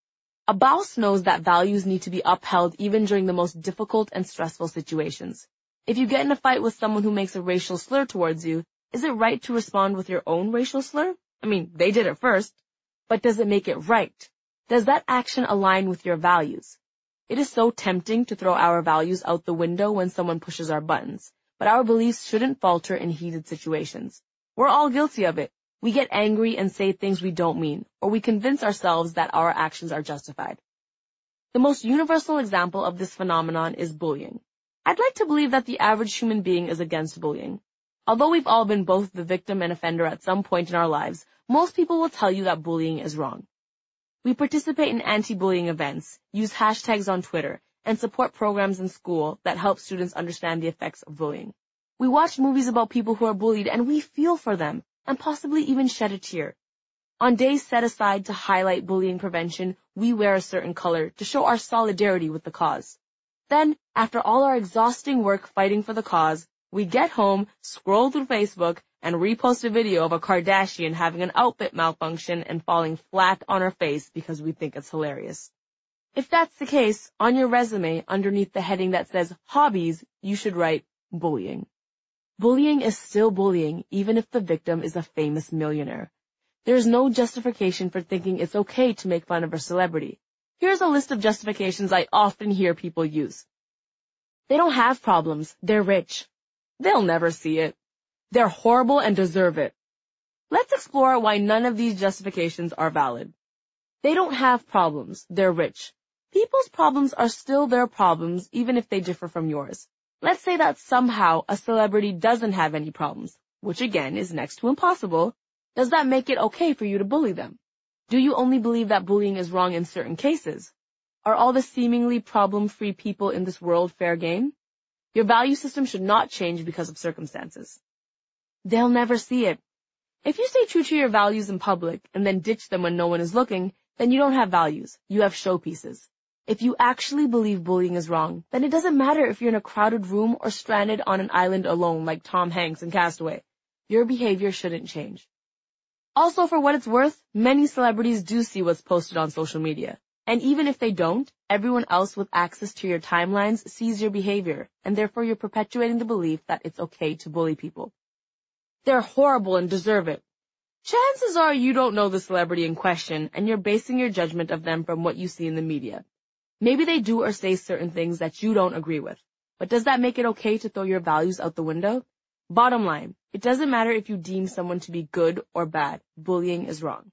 A boss knows that values need to be upheld even during the most difficult and stressful situations. If you get in a fight with someone who makes a racial slur towards you, is it right to respond with your own racial slur? I mean, they did it first. But does it make it right? Does that action align with your values? It is so tempting to throw our values out the window when someone pushes our buttons, but our beliefs shouldn't falter in heated situations. We're all guilty of it. We get angry and say things we don't mean, or we convince ourselves that our actions are justified. The most universal example of this phenomenon is bullying. I'd like to believe that the average human being is against bullying. Although we've all been both the victim and offender at some point in our lives, most people will tell you that bullying is wrong. We participate in anti-bullying events, use hashtags on Twitter, and support programs in school that help students understand the effects of bullying. We watch movies about people who are bullied and we feel for them, and possibly even shed a tear. On days set aside to highlight bullying prevention, we wear a certain color to show our solidarity with the cause. Then, after all our exhausting work fighting for the cause, we get home, scroll through Facebook, and repost a video of a Kardashian having an outfit malfunction and falling flat on her face because we think it's hilarious. If that's the case, on your resume, underneath the heading that says hobbies, you should write bullying. Bullying is still bullying, even if the victim is a famous millionaire. There is no justification for thinking it's okay to make fun of a celebrity. Here's a list of justifications I often hear people use. They don't have problems. They're rich. They'll never see it. They're horrible and deserve it. Let's explore why none of these justifications are valid. They don't have problems. They're rich. People's problems are still their problems, even if they differ from yours. Let's say that somehow a celebrity doesn't have any problems, which again is next to impossible. Does that make it okay for you to bully them? Do you only believe that bullying is wrong in certain cases? Are all the seemingly problem-free people in this world fair game? Your value system should not change because of circumstances. They'll never see it. If you stay true to your values in public and then ditch them when no one is looking, then you don't have values. You have showpieces. If you actually believe bullying is wrong, then it doesn't matter if you're in a crowded room or stranded on an island alone like Tom Hanks in Castaway. Your behavior shouldn't change. Also, for what it's worth, many celebrities do see what's posted on social media. And even if they don't, everyone else with access to your timelines sees your behavior, and therefore you're perpetuating the belief that it's okay to bully people. They're horrible and deserve it. Chances are you don't know the celebrity in question, and you're basing your judgment of them from what you see in the media. Maybe they do or say certain things that you don't agree with, but does that make it okay to throw your values out the window? Bottom line, it doesn't matter if you deem someone to be good or bad. Bullying is wrong.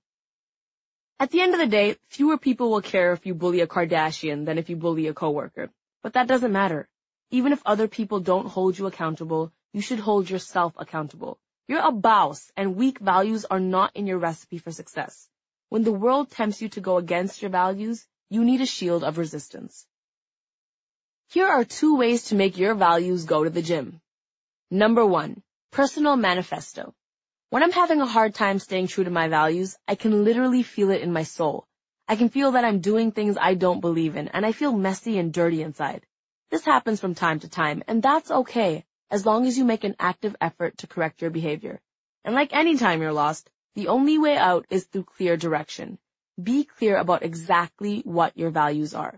At the end of the day, fewer people will care if you bully a Kardashian than if you bully a coworker. But that doesn't matter. Even if other people don't hold you accountable, you should hold yourself accountable. You're a boss, and weak values are not in your recipe for success. When the world tempts you to go against your values, you need a shield of resistance. Here are 2 ways to make your values go to the gym. Number 1, personal manifesto. When I'm having a hard time staying true to my values, I can literally feel it in my soul. I can feel that I'm doing things I don't believe in, and I feel messy and dirty inside. This happens from time to time, and that's okay, as long as you make an active effort to correct your behavior. And like any time you're lost, the only way out is through clear direction. Be clear about exactly what your values are.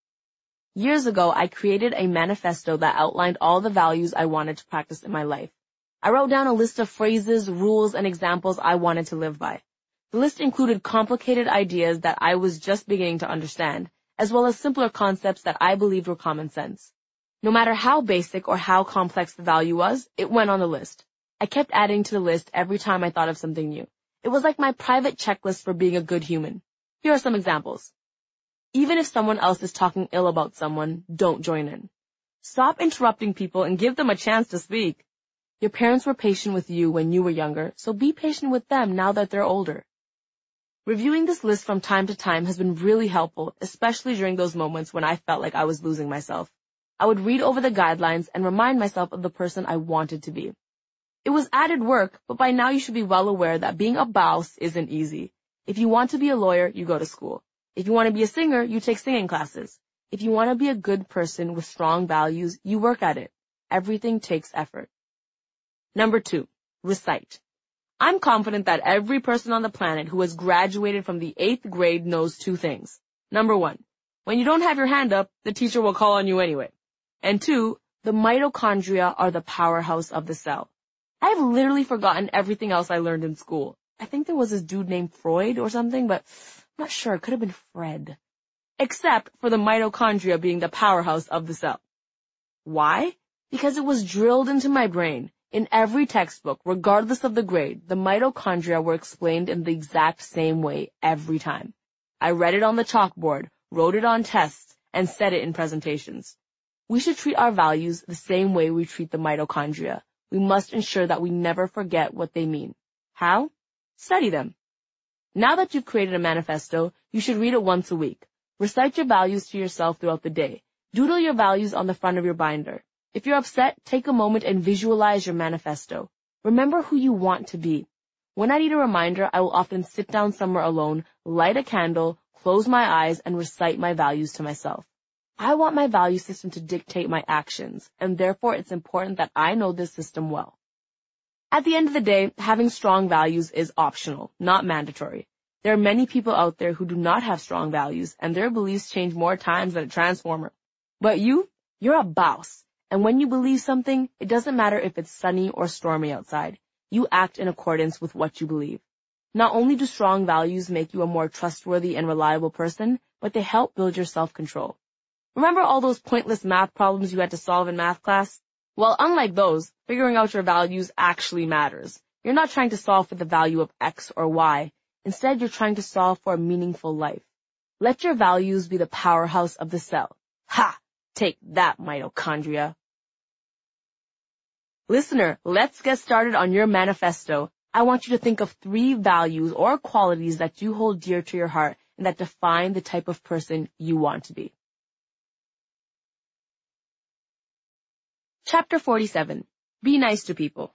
Years ago, I created a manifesto that outlined all the values I wanted to practice in my life. I wrote down a list of phrases, rules, and examples I wanted to live by. The list included complicated ideas that I was just beginning to understand, as well as simpler concepts that I believed were common sense. No matter how basic or how complex the value was, it went on the list. I kept adding to the list every time I thought of something new. It was like my private checklist for being a good human. Here are some examples. Even if someone else is talking ill about someone, don't join in. Stop interrupting people and give them a chance to speak. Your parents were patient with you when you were younger, so be patient with them now that they're older. Reviewing this list from time to time has been really helpful, especially during those moments when I felt like I was losing myself. I would read over the guidelines and remind myself of the person I wanted to be. It was added work, but by now you should be well aware that being a boss isn't easy. If you want to be a lawyer, you go to school. If you want to be a singer, you take singing classes. If you want to be a good person with strong values, you work at it. Everything takes effort. Number 2, recite. I'm confident that every person on the planet who has graduated from the 8th grade knows 2 things. Number 1, when you don't have your hand up, the teacher will call on you anyway. And 2, the mitochondria are the powerhouse of the cell. I've literally forgotten everything else I learned in school. I think there was this dude named Freud or something, but I'm not sure. It could have been Fred. Except for the mitochondria being the powerhouse of the cell. Why? Because it was drilled into my brain. In every textbook, regardless of the grade, the mitochondria were explained in the exact same way every time. I read it on the chalkboard, wrote it on tests, and said it in presentations. We should treat our values the same way we treat the mitochondria. We must ensure that we never forget what they mean. How? Study them. Now that you've created a manifesto, you should read it once a week. Recite your values to yourself throughout the day. Doodle your values on the front of your binder. If you're upset, take a moment and visualize your manifesto. Remember who you want to be. When I need a reminder, I will often sit down somewhere alone, light a candle, close my eyes, and recite my values to myself. I want my value system to dictate my actions, and therefore it's important that I know this system well. At the end of the day, having strong values is optional, not mandatory. There are many people out there who do not have strong values, and their beliefs change more times than a transformer. But you're a boss, and when you believe something, it doesn't matter if it's sunny or stormy outside. You act in accordance with what you believe. Not only do strong values make you a more trustworthy and reliable person, but they help build your self-control. Remember all those pointless math problems you had to solve in math class? Well, unlike those, figuring out your values actually matters. You're not trying to solve for the value of X or Y. Instead, you're trying to solve for a meaningful life. Let your values be the powerhouse of the cell. Ha! Take that, mitochondria. Listener, let's get started on your manifesto. I want you to think of 3 values or qualities that you hold dear to your heart and that define the type of person you want to be. Chapter 47. Be nice to people.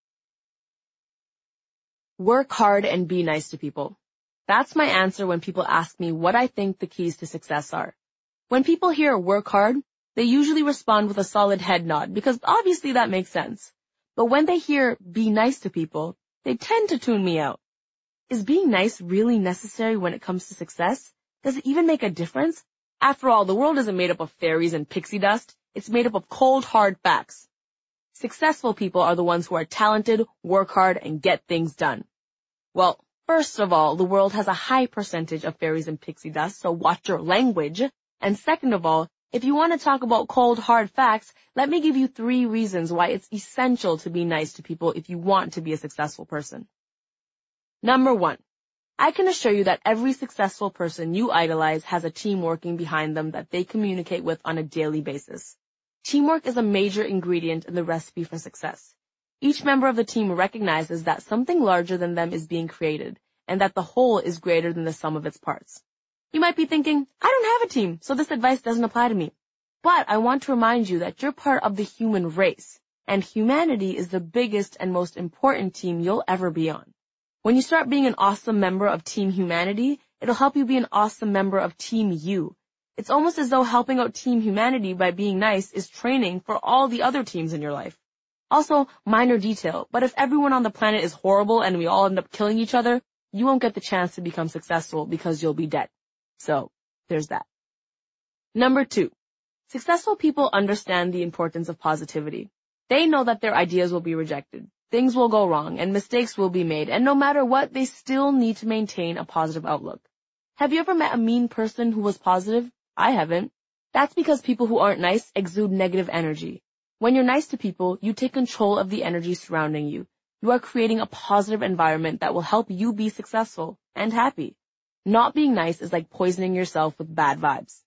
Work hard and be nice to people. That's my answer when people ask me what I think the keys to success are. When people hear work hard, they usually respond with a solid head nod because obviously that makes sense. But when they hear be nice to people, they tend to tune me out. Is being nice really necessary when it comes to success? Does it even make a difference? After all, the world isn't made up of fairies and pixie dust. It's made up of cold, hard facts. Successful people are the ones who are talented, work hard, and get things done. Well, first of all, the world has a high percentage of fairies and pixie dust, so watch your language. And second of all, if you want to talk about cold, hard facts, let me give you 3 reasons why it's essential to be nice to people if you want to be a successful person. Number 1. I can assure you that every successful person you idolize has a team working behind them that they communicate with on a daily basis. Teamwork is a major ingredient in the recipe for success. Each member of the team recognizes that something larger than them is being created, and that the whole is greater than the sum of its parts. You might be thinking, I don't have a team, so this advice doesn't apply to me. But I want to remind you that you're part of the human race, and humanity is the biggest and most important team you'll ever be on. When you start being an awesome member of Team Humanity, it'll help you be an awesome member of Team You. It's almost as though helping out Team Humanity by being nice is training for all the other teams in your life. Also, minor detail, but if everyone on the planet is horrible and we all end up killing each other, you won't get the chance to become successful because you'll be dead. So, there's that. Number 2. Successful people understand the importance of positivity. They know that their ideas will be rejected, things will go wrong, and mistakes will be made, and no matter what, they still need to maintain a positive outlook. Have you ever met a mean person who was positive? I haven't. That's because people who aren't nice exude negative energy. When you're nice to people, you take control of the energy surrounding you. You are creating a positive environment that will help you be successful and happy. Not being nice is like poisoning yourself with bad vibes.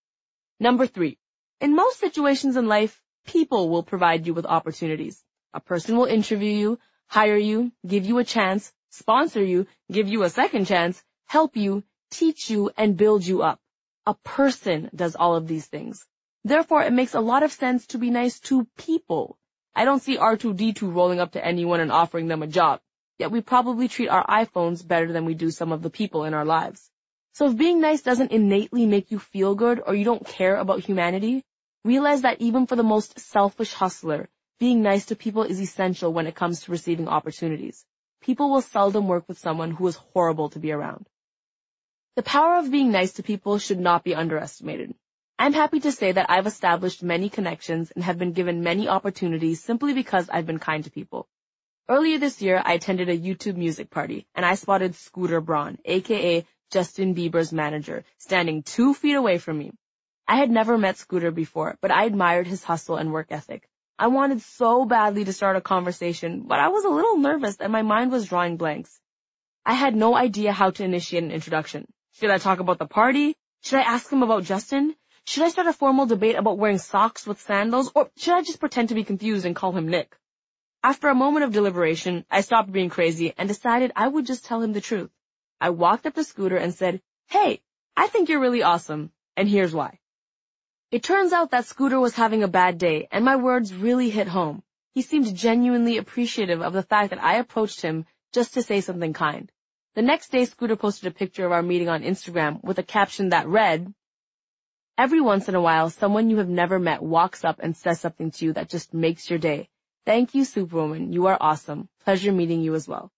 Number 3. In most situations in life, people will provide you with opportunities. A person will interview you, hire you, give you a chance, sponsor you, give you a second chance, help you, teach you, and build you up. A person does all of these things. Therefore, it makes a lot of sense to be nice to people. I don't see R2-D2 rolling up to anyone and offering them a job, yet we probably treat our iPhones better than we do some of the people in our lives. So if being nice doesn't innately make you feel good or you don't care about humanity, realize that even for the most selfish hustler, being nice to people is essential when it comes to receiving opportunities. People will seldom work with someone who is horrible to be around. The power of being nice to people should not be underestimated. I'm happy to say that I've established many connections and have been given many opportunities simply because I've been kind to people. Earlier this year, I attended a YouTube music party, and I spotted Scooter Braun, aka Justin Bieber's manager, standing 2 feet away from me. I had never met Scooter before, but I admired his hustle and work ethic. I wanted so badly to start a conversation, but I was a little nervous and my mind was drawing blanks. I had no idea how to initiate an introduction. Should I talk about the party? Should I ask him about Justin? Should I start a formal debate about wearing socks with sandals? Or should I just pretend to be confused and call him Nick? After a moment of deliberation, I stopped being crazy and decided I would just tell him the truth. I walked up to Scooter and said, "Hey, I think you're really awesome, and here's why." It turns out that Scooter was having a bad day, and my words really hit home. He seemed genuinely appreciative of the fact that I approached him just to say something kind. The next day, Scooter posted a picture of our meeting on Instagram with a caption that read, "Every once in a while, someone you have never met walks up and says something to you that just makes your day. Thank you, Superwoman. You are awesome. Pleasure meeting you as well."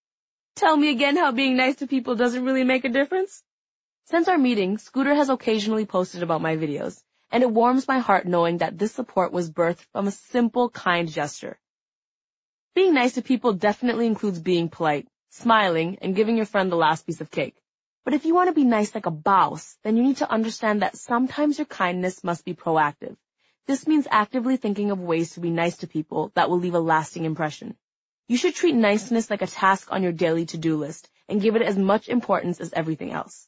Tell me again how being nice to people doesn't really make a difference? Since our meeting, Scooter has occasionally posted about my videos, and it warms my heart knowing that this support was birthed from a simple, kind gesture. Being nice to people definitely includes being polite, smiling, and giving your friend the last piece of cake. But if you want to be nice like a boss, then you need to understand that sometimes your kindness must be proactive. This means actively thinking of ways to be nice to people that will leave a lasting impression. You should treat niceness like a task on your daily to-do list and give it as much importance as everything else.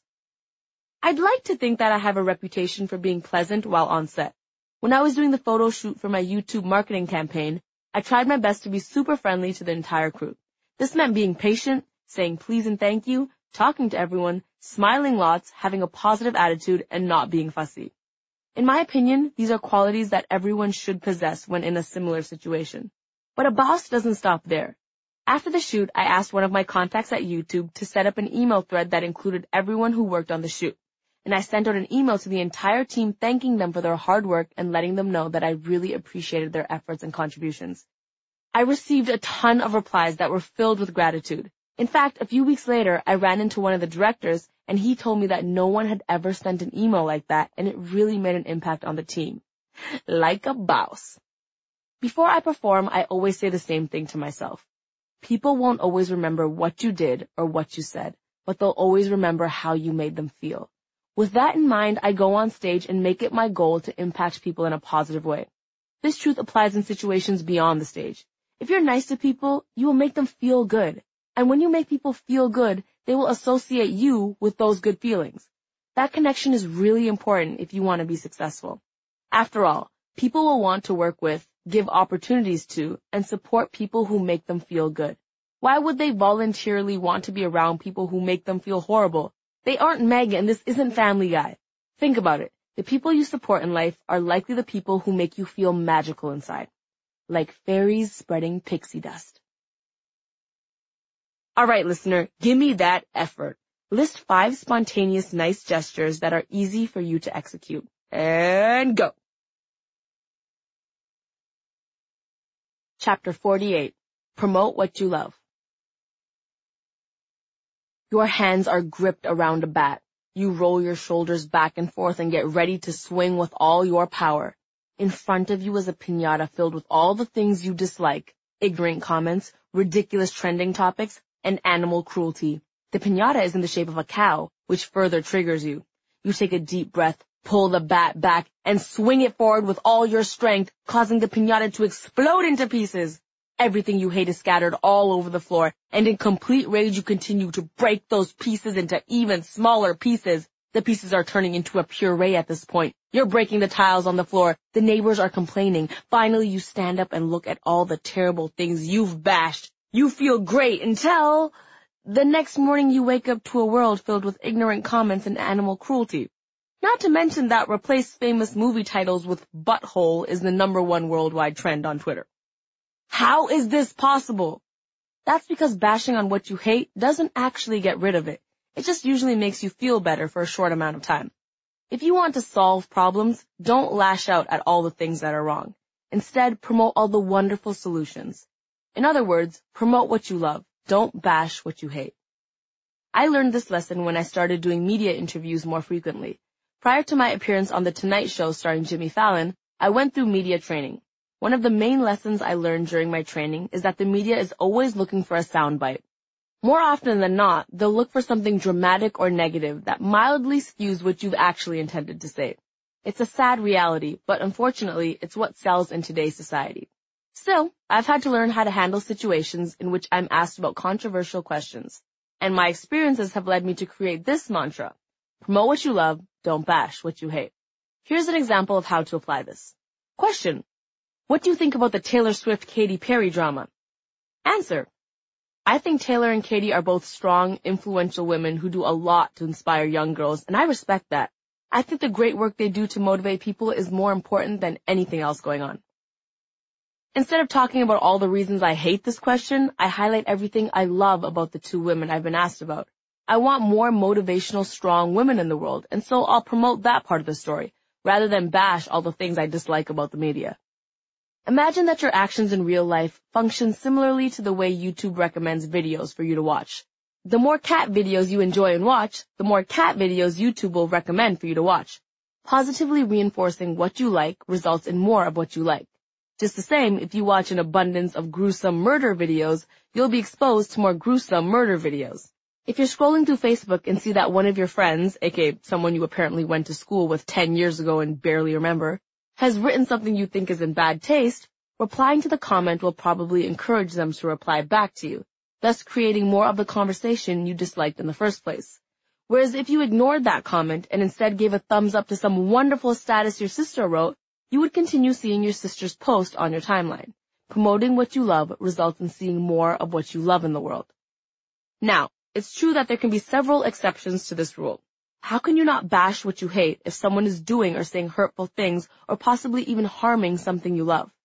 I'd like to think that I have a reputation for being pleasant while on set. When I was doing the photo shoot for my YouTube marketing campaign, I tried my best to be super friendly to the entire crew. This meant being patient, saying please and thank you, talking to everyone, smiling lots, having a positive attitude, and not being fussy. In my opinion, these are qualities that everyone should possess when in a similar situation. But a boss doesn't stop there. After the shoot, I asked one of my contacts at YouTube to set up an email thread that included everyone who worked on the shoot. And I sent out an email to the entire team thanking them for their hard work and letting them know that I really appreciated their efforts and contributions. I received a ton of replies that were filled with gratitude. In fact, a few weeks later, I ran into one of the directors, and he told me that no one had ever sent an email like that, and it really made an impact on the team. Like a boss. Before I perform, I always say the same thing to myself. People won't always remember what you did or what you said, but they'll always remember how you made them feel. With that in mind, I go on stage and make it my goal to impact people in a positive way. This truth applies in situations beyond the stage. If you're nice to people, you will make them feel good. And when you make people feel good, they will associate you with those good feelings. That connection is really important if you want to be successful. After all, people will want to work with, give opportunities to, and support people who make them feel good. Why would they voluntarily want to be around people who make them feel horrible? They aren't Meg and this isn't Family Guy. Think about it. The people you support in life are likely the people who make you feel magical inside. Like fairies spreading pixie dust. Alright, listener, give me that effort. List 5 spontaneous nice gestures that are easy for you to execute. And go! Chapter 48. Promote what you love. Your hands are gripped around a bat. You roll your shoulders back and forth and get ready to swing with all your power. In front of you is a piñata filled with all the things you dislike, ignorant comments, ridiculous trending topics, and animal cruelty. The piñata is in the shape of a cow, which further triggers you. You take a deep breath, pull the bat back and swing it forward with all your strength, causing the piñata to explode into pieces. Everything you hate is scattered all over the floor, and in complete rage you continue to break those pieces into even smaller pieces. The pieces are turning into a puree at this point. You're breaking the tiles on the floor. The neighbors are complaining. Finally, you stand up and look at all the terrible things you've bashed. You feel great until the next morning you wake up to a world filled with ignorant comments and animal cruelty. Not to mention that replace famous movie titles with butthole is the #1 worldwide trend on Twitter. How is this possible? That's because bashing on what you hate doesn't actually get rid of it. It just usually makes you feel better for a short amount of time. If you want to solve problems, don't lash out at all the things that are wrong. Instead, promote all the wonderful solutions. In other words, promote what you love. Don't bash what you hate. I learned this lesson when I started doing media interviews more frequently. Prior to my appearance on The Tonight Show starring Jimmy Fallon, I went through media training. One of the main lessons I learned during my training is that the media is always looking for a soundbite. More often than not, they'll look for something dramatic or negative that mildly skews what you've actually intended to say. It's a sad reality, but unfortunately, it's what sells in today's society. Still, I've had to learn how to handle situations in which I'm asked about controversial questions, and my experiences have led me to create this mantra: promote what you love, don't bash what you hate. Here's an example of how to apply this. Question: what do you think about the Taylor Swift-Katy Perry drama? Answer: I think Taylor and Katy are both strong, influential women who do a lot to inspire young girls, and I respect that. I think the great work they do to motivate people is more important than anything else going on. Instead of talking about all the reasons I hate this question, I highlight everything I love about the two women I've been asked about. I want more motivational, strong women in the world, and so I'll promote that part of the story, rather than bash all the things I dislike about the media. Imagine that your actions in real life function similarly to the way YouTube recommends videos for you to watch. The more cat videos you enjoy and watch, the more cat videos YouTube will recommend for you to watch. Positively reinforcing what you like results in more of what you like. Just the same, if you watch an abundance of gruesome murder videos, you'll be exposed to more gruesome murder videos. If you're scrolling through Facebook and see that one of your friends, aka someone you apparently went to school with 10 years ago and barely remember, has written something you think is in bad taste, replying to the comment will probably encourage them to reply back to you, thus creating more of the conversation you disliked in the first place. Whereas if you ignored that comment and instead gave a thumbs up to some wonderful status your sister wrote, you would continue seeing your sister's post on your timeline. Promoting what you love results in seeing more of what you love in the world. Now, it's true that there can be several exceptions to this rule. How can you not bash what you hate if someone is doing or saying hurtful things or possibly even harming something you love?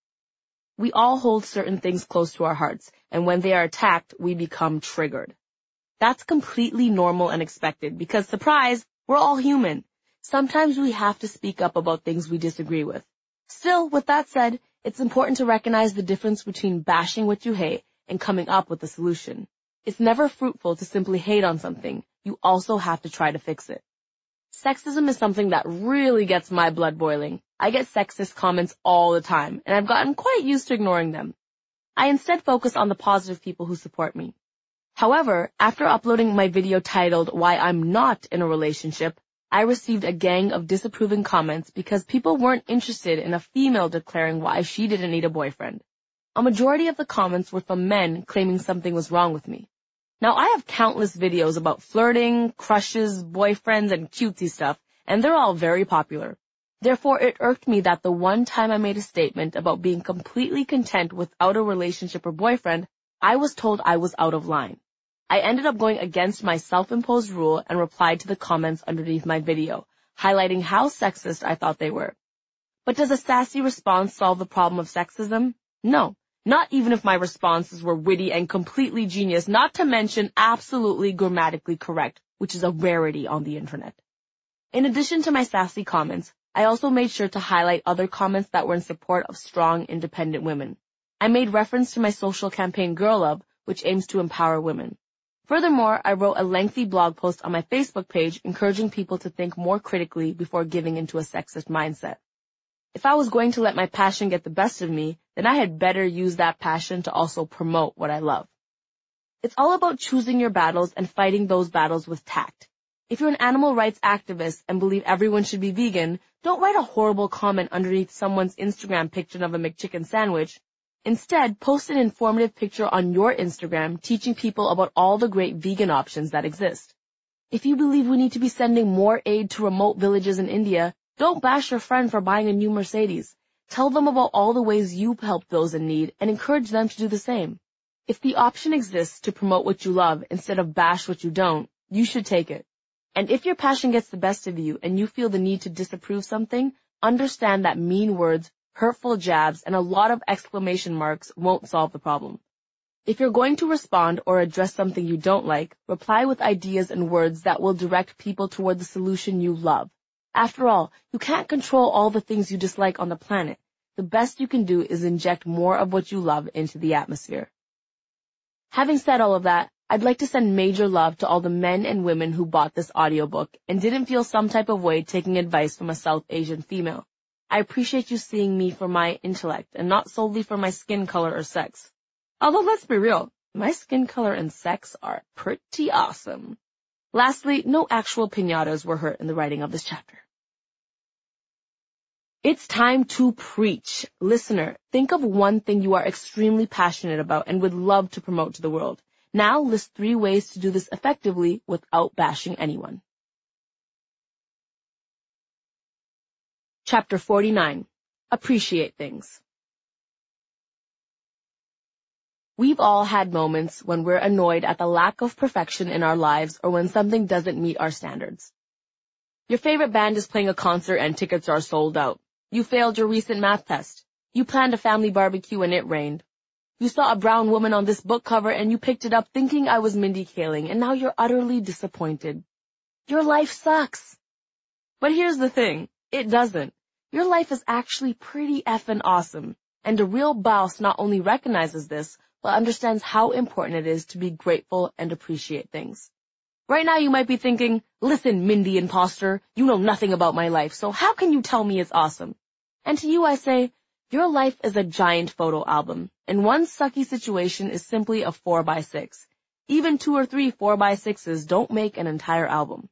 We all hold certain things close to our hearts, and when they are attacked, we become triggered. That's completely normal and expected because, surprise, we're all human. Sometimes we have to speak up about things we disagree with. Still, with that said, it's important to recognize the difference between bashing what you hate and coming up with a solution. It's never fruitful to simply hate on something. You also have to try to fix it. Sexism is something that really gets my blood boiling. I get sexist comments all the time, and I've gotten quite used to ignoring them. I instead focus on the positive people who support me. However, after uploading my video titled "Why I'm Not in a Relationship," I received a gang of disapproving comments because people weren't interested in a female declaring why she didn't need a boyfriend. A majority of the comments were from men claiming something was wrong with me. Now, I have countless videos about flirting, crushes, boyfriends, and cutesy stuff, and they're all very popular. Therefore, it irked me that the one time I made a statement about being completely content without a relationship or boyfriend, I was told I was out of line. I ended up going against my self-imposed rule and replied to the comments underneath my video, highlighting how sexist I thought they were. But does a sassy response solve the problem of sexism? No. Not even if my responses were witty and completely genius, not to mention absolutely grammatically correct, which is a rarity on the internet. In addition to my sassy comments, I also made sure to highlight other comments that were in support of strong, independent women. I made reference to my social campaign Girl Love, which aims to empower women. Furthermore, I wrote a lengthy blog post on my Facebook page encouraging people to think more critically before giving into a sexist mindset. If I was going to let my passion get the best of me, then I had better use that passion to also promote what I love. It's all about choosing your battles and fighting those battles with tact. If you're an animal rights activist and believe everyone should be vegan, don't write a horrible comment underneath someone's Instagram picture of a McChicken sandwich. Instead, post an informative picture on your Instagram teaching people about all the great vegan options that exist. If you believe we need to be sending more aid to remote villages in India, don't bash your friend for buying a new Mercedes. Tell them about all the ways you've helped those in need and encourage them to do the same. If the option exists to promote what you love instead of bash what you don't, you should take it. And if your passion gets the best of you and you feel the need to disapprove something, understand that mean words, hurtful jabs, and a lot of exclamation marks won't solve the problem. If you're going to respond or address something you don't like, reply with ideas and words that will direct people toward the solution you love. After all, you can't control all the things you dislike on the planet. The best you can do is inject more of what you love into the atmosphere. Having said all of that, I'd like to send major love to all the men and women who bought this audiobook and didn't feel some type of way taking advice from a South Asian female. I appreciate you seeing me for my intellect and not solely for my skin color or sex. Although let's be real, my skin color and sex are pretty awesome. Lastly, no actual piñatas were hurt in the writing of this chapter. It's time to preach. Listener, think of one thing you are extremely passionate about and would love to promote to the world. Now list 3 ways to do this effectively without bashing anyone. Chapter 49. Appreciate things. We've all had moments when we're annoyed at the lack of perfection in our lives or when something doesn't meet our standards. Your favorite band is playing a concert and tickets are sold out. You failed your recent math test. You planned a family barbecue and it rained. You saw a brown woman on this book cover and you picked it up thinking I was Mindy Kaling, and now you're utterly disappointed. Your life sucks. But here's the thing, it doesn't. Your life is actually pretty effing awesome, and a real boss not only recognizes this, but understands how important it is to be grateful and appreciate things. Right now you might be thinking, listen, Mindy imposter, you know nothing about my life, so how can you tell me it's awesome? And to you I say, your life is a giant photo album, and one sucky situation is simply a 4x6. Even 2 or 3 4x6s don't make an entire album.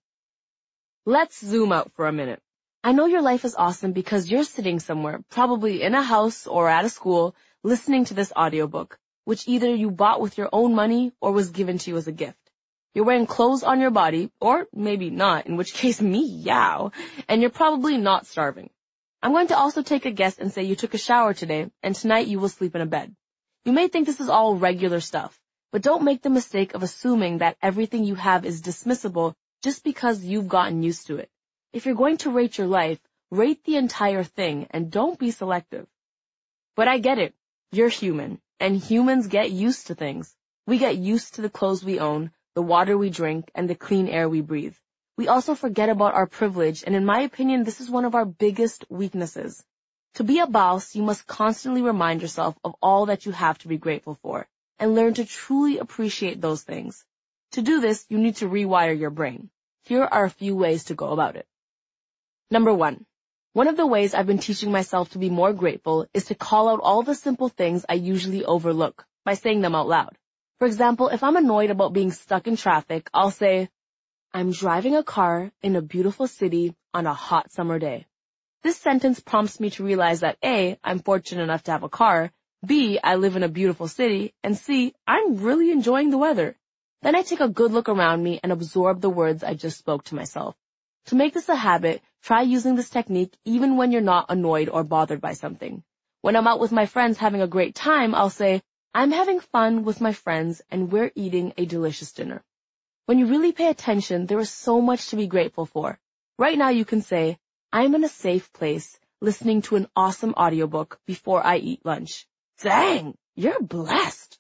Let's zoom out for a minute. I know your life is awesome because you're sitting somewhere, probably in a house or at a school, listening to this audiobook, which either you bought with your own money or was given to you as a gift. You're wearing clothes on your body, or maybe not, in which case meow, and you're probably not starving. I'm going to also take a guess and say you took a shower today, and tonight you will sleep in a bed. You may think this is all regular stuff, but don't make the mistake of assuming that everything you have is dismissible just because you've gotten used to it. If you're going to rate your life, rate the entire thing, and don't be selective. But I get it. You're human, and humans get used to things. We get used to the clothes we own, the water we drink, and the clean air we breathe. We also forget about our privilege, and in my opinion, this is one of our biggest weaknesses. To be a boss, you must constantly remind yourself of all that you have to be grateful for, and learn to truly appreciate those things. To do this, you need to rewire your brain. Here are a few ways to go about it. Number 1. One of the ways I've been teaching myself to be more grateful is to call out all the simple things I usually overlook by saying them out loud. For example, if I'm annoyed about being stuck in traffic, I'll say, I'm driving a car in a beautiful city on a hot summer day. This sentence prompts me to realize that A, I'm fortunate enough to have a car, B, I live in a beautiful city, and C, I'm really enjoying the weather. Then I take a good look around me and absorb the words I just spoke to myself. To make this a habit, try using this technique even when you're not annoyed or bothered by something. When I'm out with my friends having a great time, I'll say, I'm having fun with my friends and we're eating a delicious dinner. When you really pay attention, there is so much to be grateful for. Right now you can say, I'm in a safe place listening to an awesome audiobook before I eat lunch. Dang, you're blessed.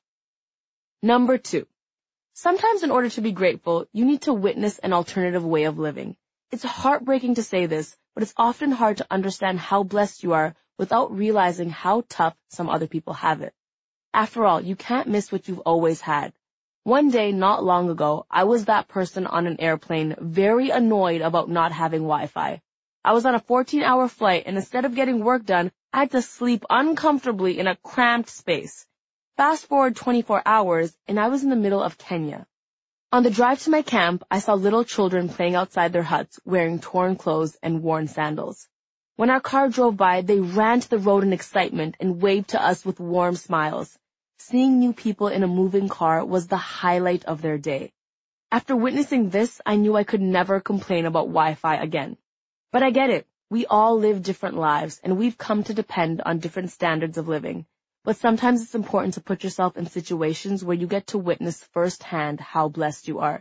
Number 2. Sometimes in order to be grateful, you need to witness an alternative way of living. It's heartbreaking to say this, but it's often hard to understand how blessed you are without realizing how tough some other people have it. After all, you can't miss what you've always had. One day, not long ago, I was that person on an airplane very annoyed about not having Wi-Fi. I was on a 14-hour flight, and instead of getting work done, I had to sleep uncomfortably in a cramped space. Fast forward 24 hours, and I was in the middle of Kenya. On the drive to my camp, I saw little children playing outside their huts, wearing torn clothes and worn sandals. When our car drove by, they ran to the road in excitement and waved to us with warm smiles. Seeing new people in a moving car was the highlight of their day. After witnessing this, I knew I could never complain about Wi-Fi again. But I get it. We all live different lives, and we've come to depend on different standards of living. But sometimes it's important to put yourself in situations where you get to witness firsthand how blessed you are.